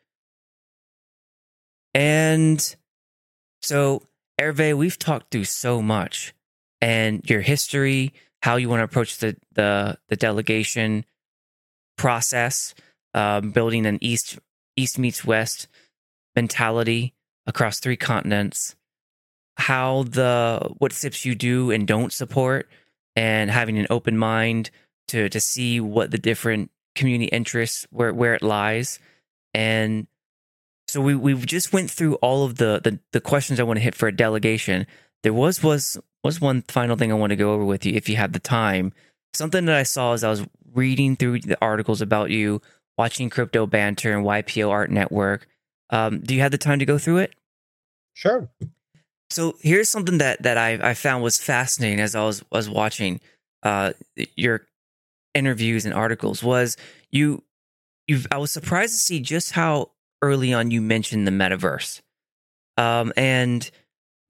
And so, Hervé, we've talked through so much, and your history, how you want to approach the the, the delegation process, um, building an east east meets west mentality across three continents, how the what S I Ps you do and don't support, and having an open mind to to see what the different community interests where where it lies. And so we we just went through all of the the, the questions I want to hit for a delegation. There was was was one final thing I want to go over with you if you have the time. Something that I saw as I was reading through the articles about you, watching Crypto Banter and Y P O Art Network. Um, do you have the time to go through it? Sure. So here's something that that I I found was fascinating as I was was watching uh, your interviews and articles. Was you you I was surprised to see just how early on you mentioned the metaverse, um, and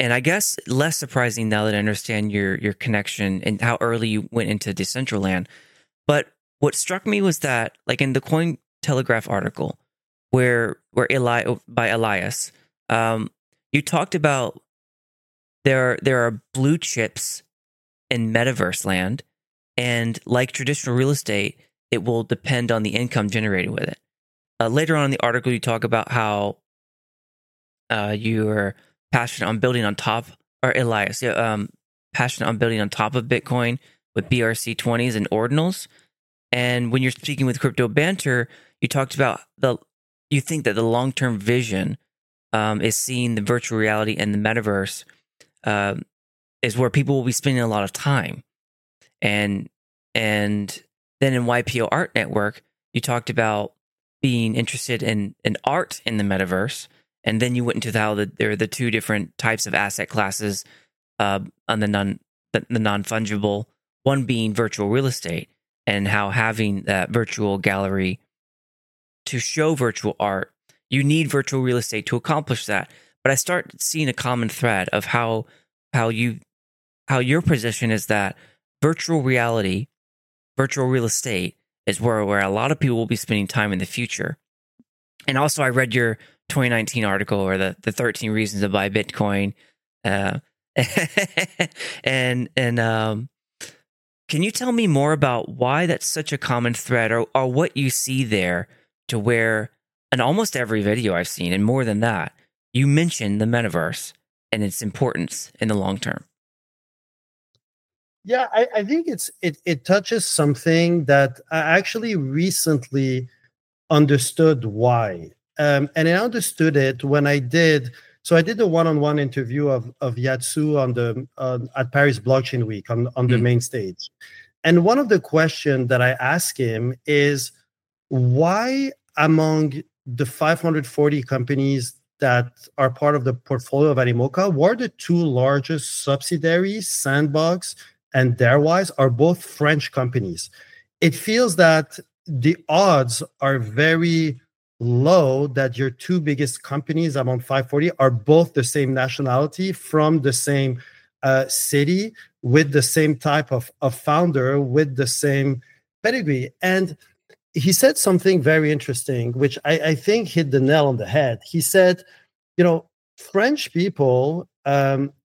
and I guess less surprising now that I understand your your connection and how early you went into Decentraland. But what struck me was that, like in the Cointelegraph article, where where Eli by Elias, um, you talked about there there are blue chips in metaverse land, and like traditional real estate, it will depend on the income generated with it. Uh, later on in the article, you talk about how uh, you're passionate on building on top, or Elias, yeah, um, passionate on building on top of Bitcoin with B R C twenties and ordinals. And when you're speaking with Crypto Banter, you talked about the, you think that the long-term vision um, is seeing the virtual reality and the metaverse uh, is where people will be spending a lot of time. And and then in Y P O Art Network, you talked about being interested in, in art in the metaverse. And then you went into how the, there are the two different types of asset classes uh, on the non the, the non-fungible, one being virtual real estate, and how having that virtual gallery to show virtual art, you need virtual real estate to accomplish that. But I start seeing a common thread of how how you how your position is that virtual reality, virtual real estate is where, where a lot of people will be spending time in the future. And also I read your twenty nineteen article, or the, the thirteen reasons to buy Bitcoin. Uh, and and um, can you tell me more about why that's such a common thread, or, or what you see there, to where in almost every video I've seen, and more than that, you mention the metaverse and its importance in the long term? Yeah, I, I think it's it it touches something that I actually recently understood why. Um, and I understood it when I did. So I did a one-on-one interview of of Yatsu on the uh, at Paris Blockchain Week on on the mm. main stage. And one of the questions that I asked him is, why among the five hundred forty companies that are part of the portfolio of Animoca, what are the two largest subsidiaries, Sandbox and Darewise, are both French companies? It feels that the odds are very low that your two biggest companies among five forty are both the same nationality, from the same uh, city, with the same type of, of founder, with the same pedigree. And he said something very interesting, which I, I think hit the nail on the head. He said, you know, French people um,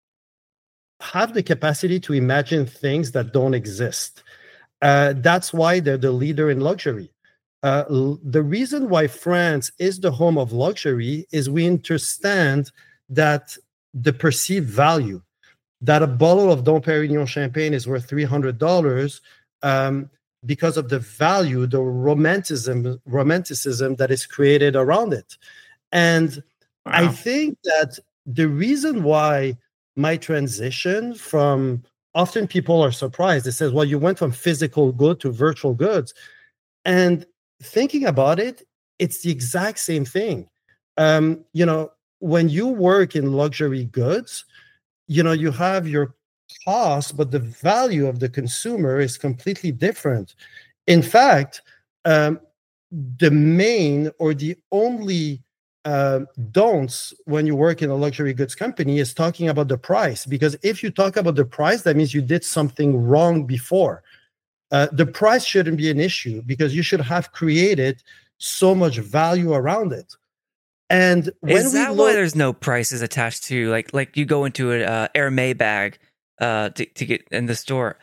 have the capacity to imagine things that don't exist. Uh, that's why they're the leader in luxury. Uh, l- the reason why France is the home of luxury is we understand that the perceived value, that a bottle of Dom Perignon champagne is worth three hundred dollars um, because of the value, the romanticism, romanticism that is created around it. And wow. I think that the reason why my transition from, often people are surprised. They say, well, you went from physical good to virtual goods. And thinking about it, it's the exact same thing. Um, you know, when you work in luxury goods, you know, you have your cost, but the value of the consumer is completely different. In fact, um, the main or the only uh, don'ts when you work in a luxury goods company is talking about the price. Because if you talk about the price, that means you did something wrong before. Uh, the price shouldn't be an issue, because you should have created so much value around it. And when is that we look, why there's no prices attached to, like like you go into an uh, Hermès bag uh, to, to get in the store?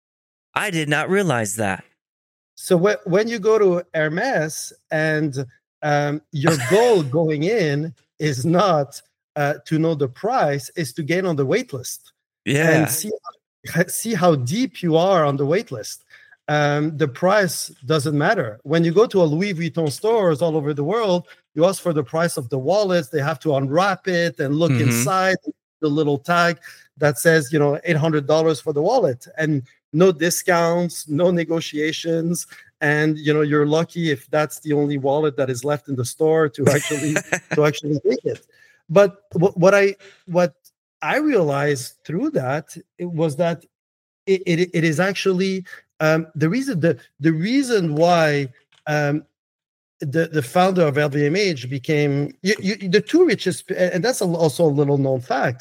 I did not realize that. So wh- when you go to Hermès and um, your goal going in is not uh, to know the price, is to get on the wait list. Yeah. And see, see how deep you are on the wait list. Um, the price doesn't matter. When you go to a Louis Vuitton stores all over the world, you ask for the price of the wallets. They have to unwrap it and look mm-hmm. inside the little tag that says, you know, eight hundred dollars for the wallet, and no discounts, no negotiations. And, you know, you're lucky if that's the only wallet that is left in the store to actually, to actually take it. But what I, what I realized through that, it was that it, it, it is actually um, the reason, the, the reason why um, the, the founder of L V M H became you, you, the two richest, and that's also a little known fact.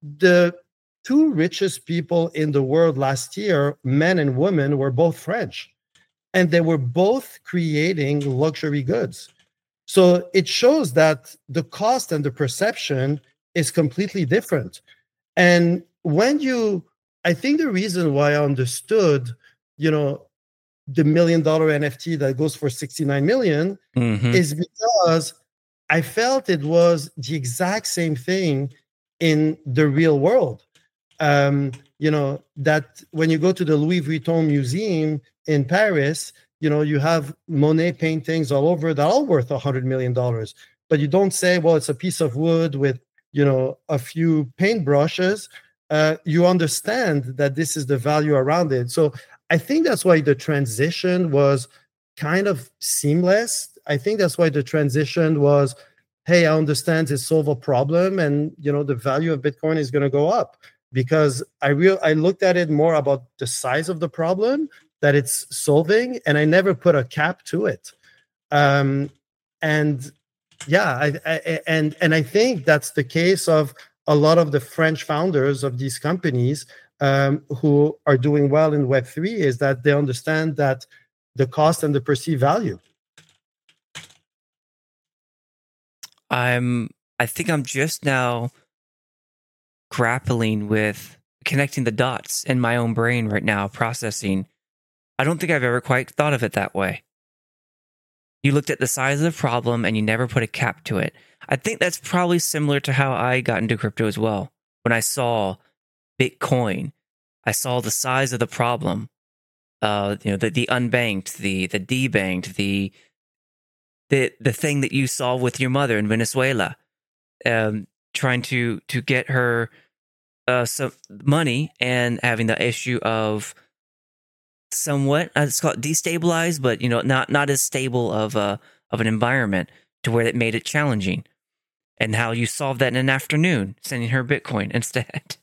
the two richest people in the world last year, men and women, were both French, and they were both creating luxury goods. So it shows that the cost and the perception is completely different. And when you, I think the reason why I understood, you know, the million dollar N F T that goes for sixty-nine million Mm-hmm. is because I felt it was the exact same thing in the real world. Um, you know, that when you go to the Louis Vuitton Museum in Paris, you know, you have Monet paintings all over that are all worth one hundred million dollars. But you don't say, well, it's a piece of wood with, you know, a few paintbrushes. Uh, you understand that this is the value around it. So I think that's why the transition was kind of seamless. I think that's why the transition was, hey, I understand it solve a problem, and you know the value of Bitcoin is going to go up, because I real I looked at it more about the size of the problem that it's solving, and I never put a cap to it. Um, and yeah, I, I and and I think that's the case of a lot of the French founders of these companies um, who are doing well in Web three, is that they understand that the cost and the perceived value. I'm I think I'm just now grappling with connecting the dots in my own brain right now, processing. I don't think I've ever quite thought of it that way. You looked at the size of the problem and you never put a cap to it. I think that's probably similar to how I got into crypto as well. When I saw Bitcoin, I saw the size of the problem. Uh, you know, the, the unbanked, the the debanked, the the the thing that you saw with your mother in Venezuela, um, trying to to get her uh, some money, and having the issue of somewhat, uh, it's called destabilized, but you know, not not as stable of a of an environment to where it made it challenging, and how you solved that in an afternoon, sending her Bitcoin instead.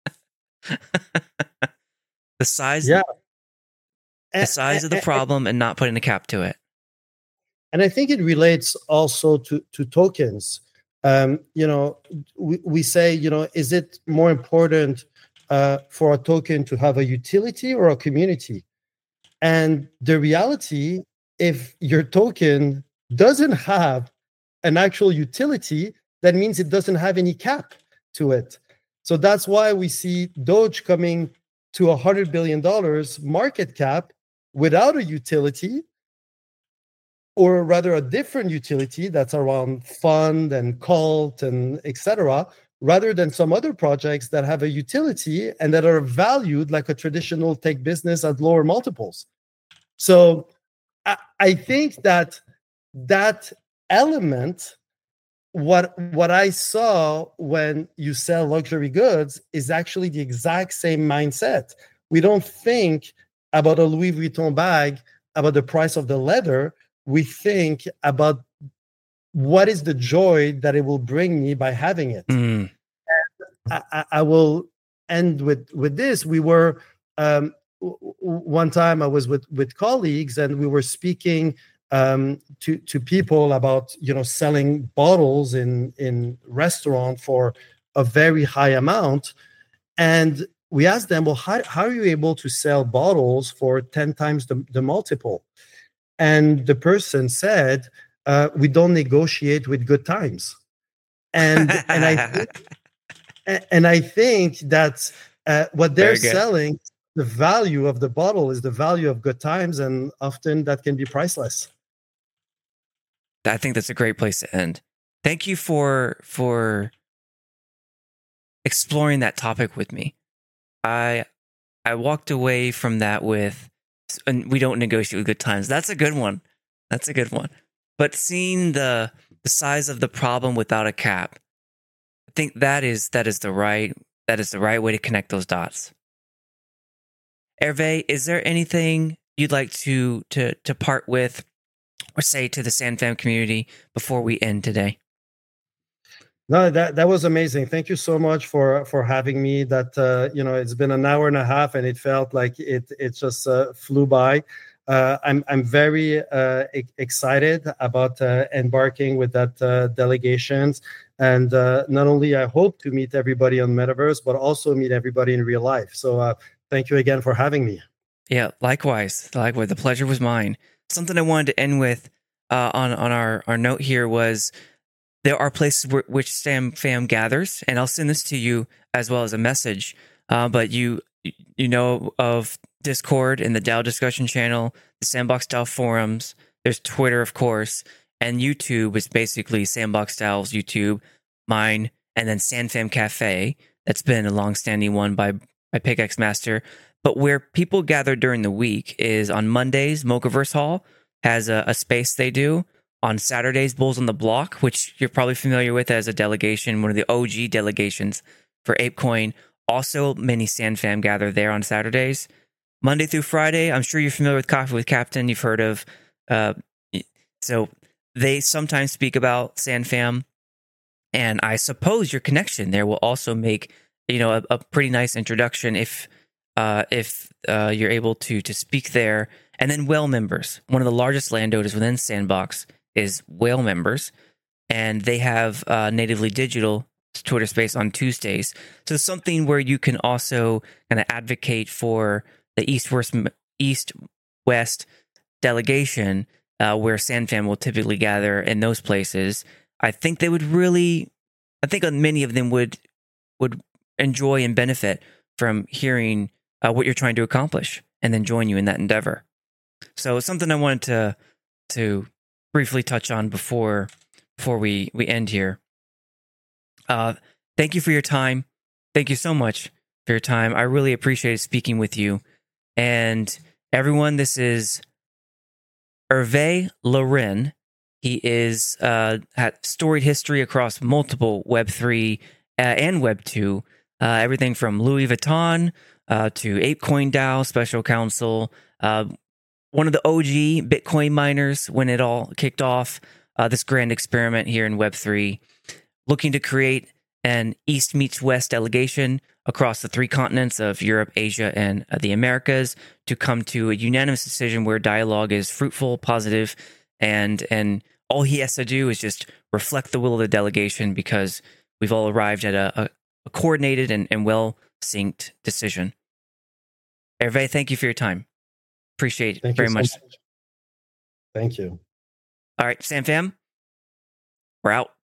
the size, Yeah, the size of the problem, and not putting a cap to it. And I think it relates also to, to tokens. Um, you know, we, we say, you know, is it more important uh, for a token to have a utility or a community? And the reality, if your token doesn't have an actual utility, that means it doesn't have any cap to it. So that's why we see Doge coming to one hundred billion dollars market cap without a utility, or rather a different utility that's around fund and cult and et cetera, rather than some other projects that have a utility and that are valued like a traditional tech business at lower multiples. So I, I think that that element, what, what I saw when you sell luxury goods, is actually the exact same mindset. We don't think about a Louis Vuitton bag, about the price of the leather. We think about what is the joy that it will bring me by having it. Mm. And I, I will end with, with this. We were, um, w- one time I was with, with colleagues, and we were speaking um, to, to people about, you know, selling bottles in, in restaurant for a very high amount. And we asked them, well, how, how are you able to sell bottles for ten times the, the multiple? And the person said, uh, we don't negotiate with good times. And and I think, and I think that uh, what they're selling, the value of the bottle is the value of good times, and often that can be priceless. I think that's a great place to end. Thank you for for exploring that topic with me. I I walked away from that with, and we don't negotiate with good times. That's a good one. That's a good one. But seeing the the size of the problem without a cap, I think that is that is the right that is the right way to connect those dots. Hervé, is there anything you'd like to to to part with or say to the SandFam community before we end today? No, that that was amazing. Thank you so much for for having me. That uh, you know, it's been an hour and a half, and it felt like it it just uh, flew by. uh, I'm I'm very uh, e- excited about uh, embarking with that uh, delegations, and uh, not only I hope to meet everybody on Metaverse, but also meet everybody in real life. So uh, thank you again for having me. Yeah, likewise. Likewise. The pleasure was mine. Something I wanted to end with uh, on on our, our note here was there are places where, which SamFam gathers, and I'll send this to you as well as a message. Uh, but you you know of Discord and the DAO discussion channel, the Sandbox DAO forums. There's Twitter, of course, and YouTube is basically Sandbox DAO's YouTube, mine, and then SamFam Cafe. That's been a long-standing one by by Pickaxe Master. But where people gather during the week is on Mondays. Mochaverse Hall has a, a space they do. On Saturdays, Bulls on the Block, which you're probably familiar with as a delegation, one of the O G delegations for ApeCoin. Also, many SamFam gather there on Saturdays. Monday through Friday, I'm sure you're familiar with Coffee with Captain. You've heard of. Uh, so they sometimes speak about SamFam, and I suppose your connection there will also make you know a, a pretty nice introduction if uh, if uh, you're able to to speak there. And then Whale members, one of the largest landowners within Sandbox, is Whale members, and they have uh, Natively Digital Twitter Space on Tuesdays. So something where you can also kind of advocate for the East West East West delegation, uh, where SamFam will typically gather in those places. I think they would really, I think many of them would would enjoy and benefit from hearing uh, what you're trying to accomplish, and then join you in that endeavor. So it's something I wanted to to. briefly touch on before before we we end here. Uh, thank you for your time. Thank you so much for your time. I really appreciated speaking with you. And everyone, this is Hervé Loren. He is uh, had storied history across multiple Web three uh, and Web two, uh, everything from Louis Vuitton uh, to ApeCoin DAO Special Counsel. Uh, One of the O G Bitcoin miners when it all kicked off, uh, this grand experiment here in Web three, looking to create an East meets West delegation across the three continents of Europe, Asia, and uh, the Americas to come to a unanimous decision where dialogue is fruitful, positive, and and all he has to do is just reflect the will of the delegation, because we've all arrived at a, a, a coordinated and, and well-synced decision. Hervé, thank you for your time. Appreciate it Thank very you so much. much. Thank you. All right, SamFam, we're out.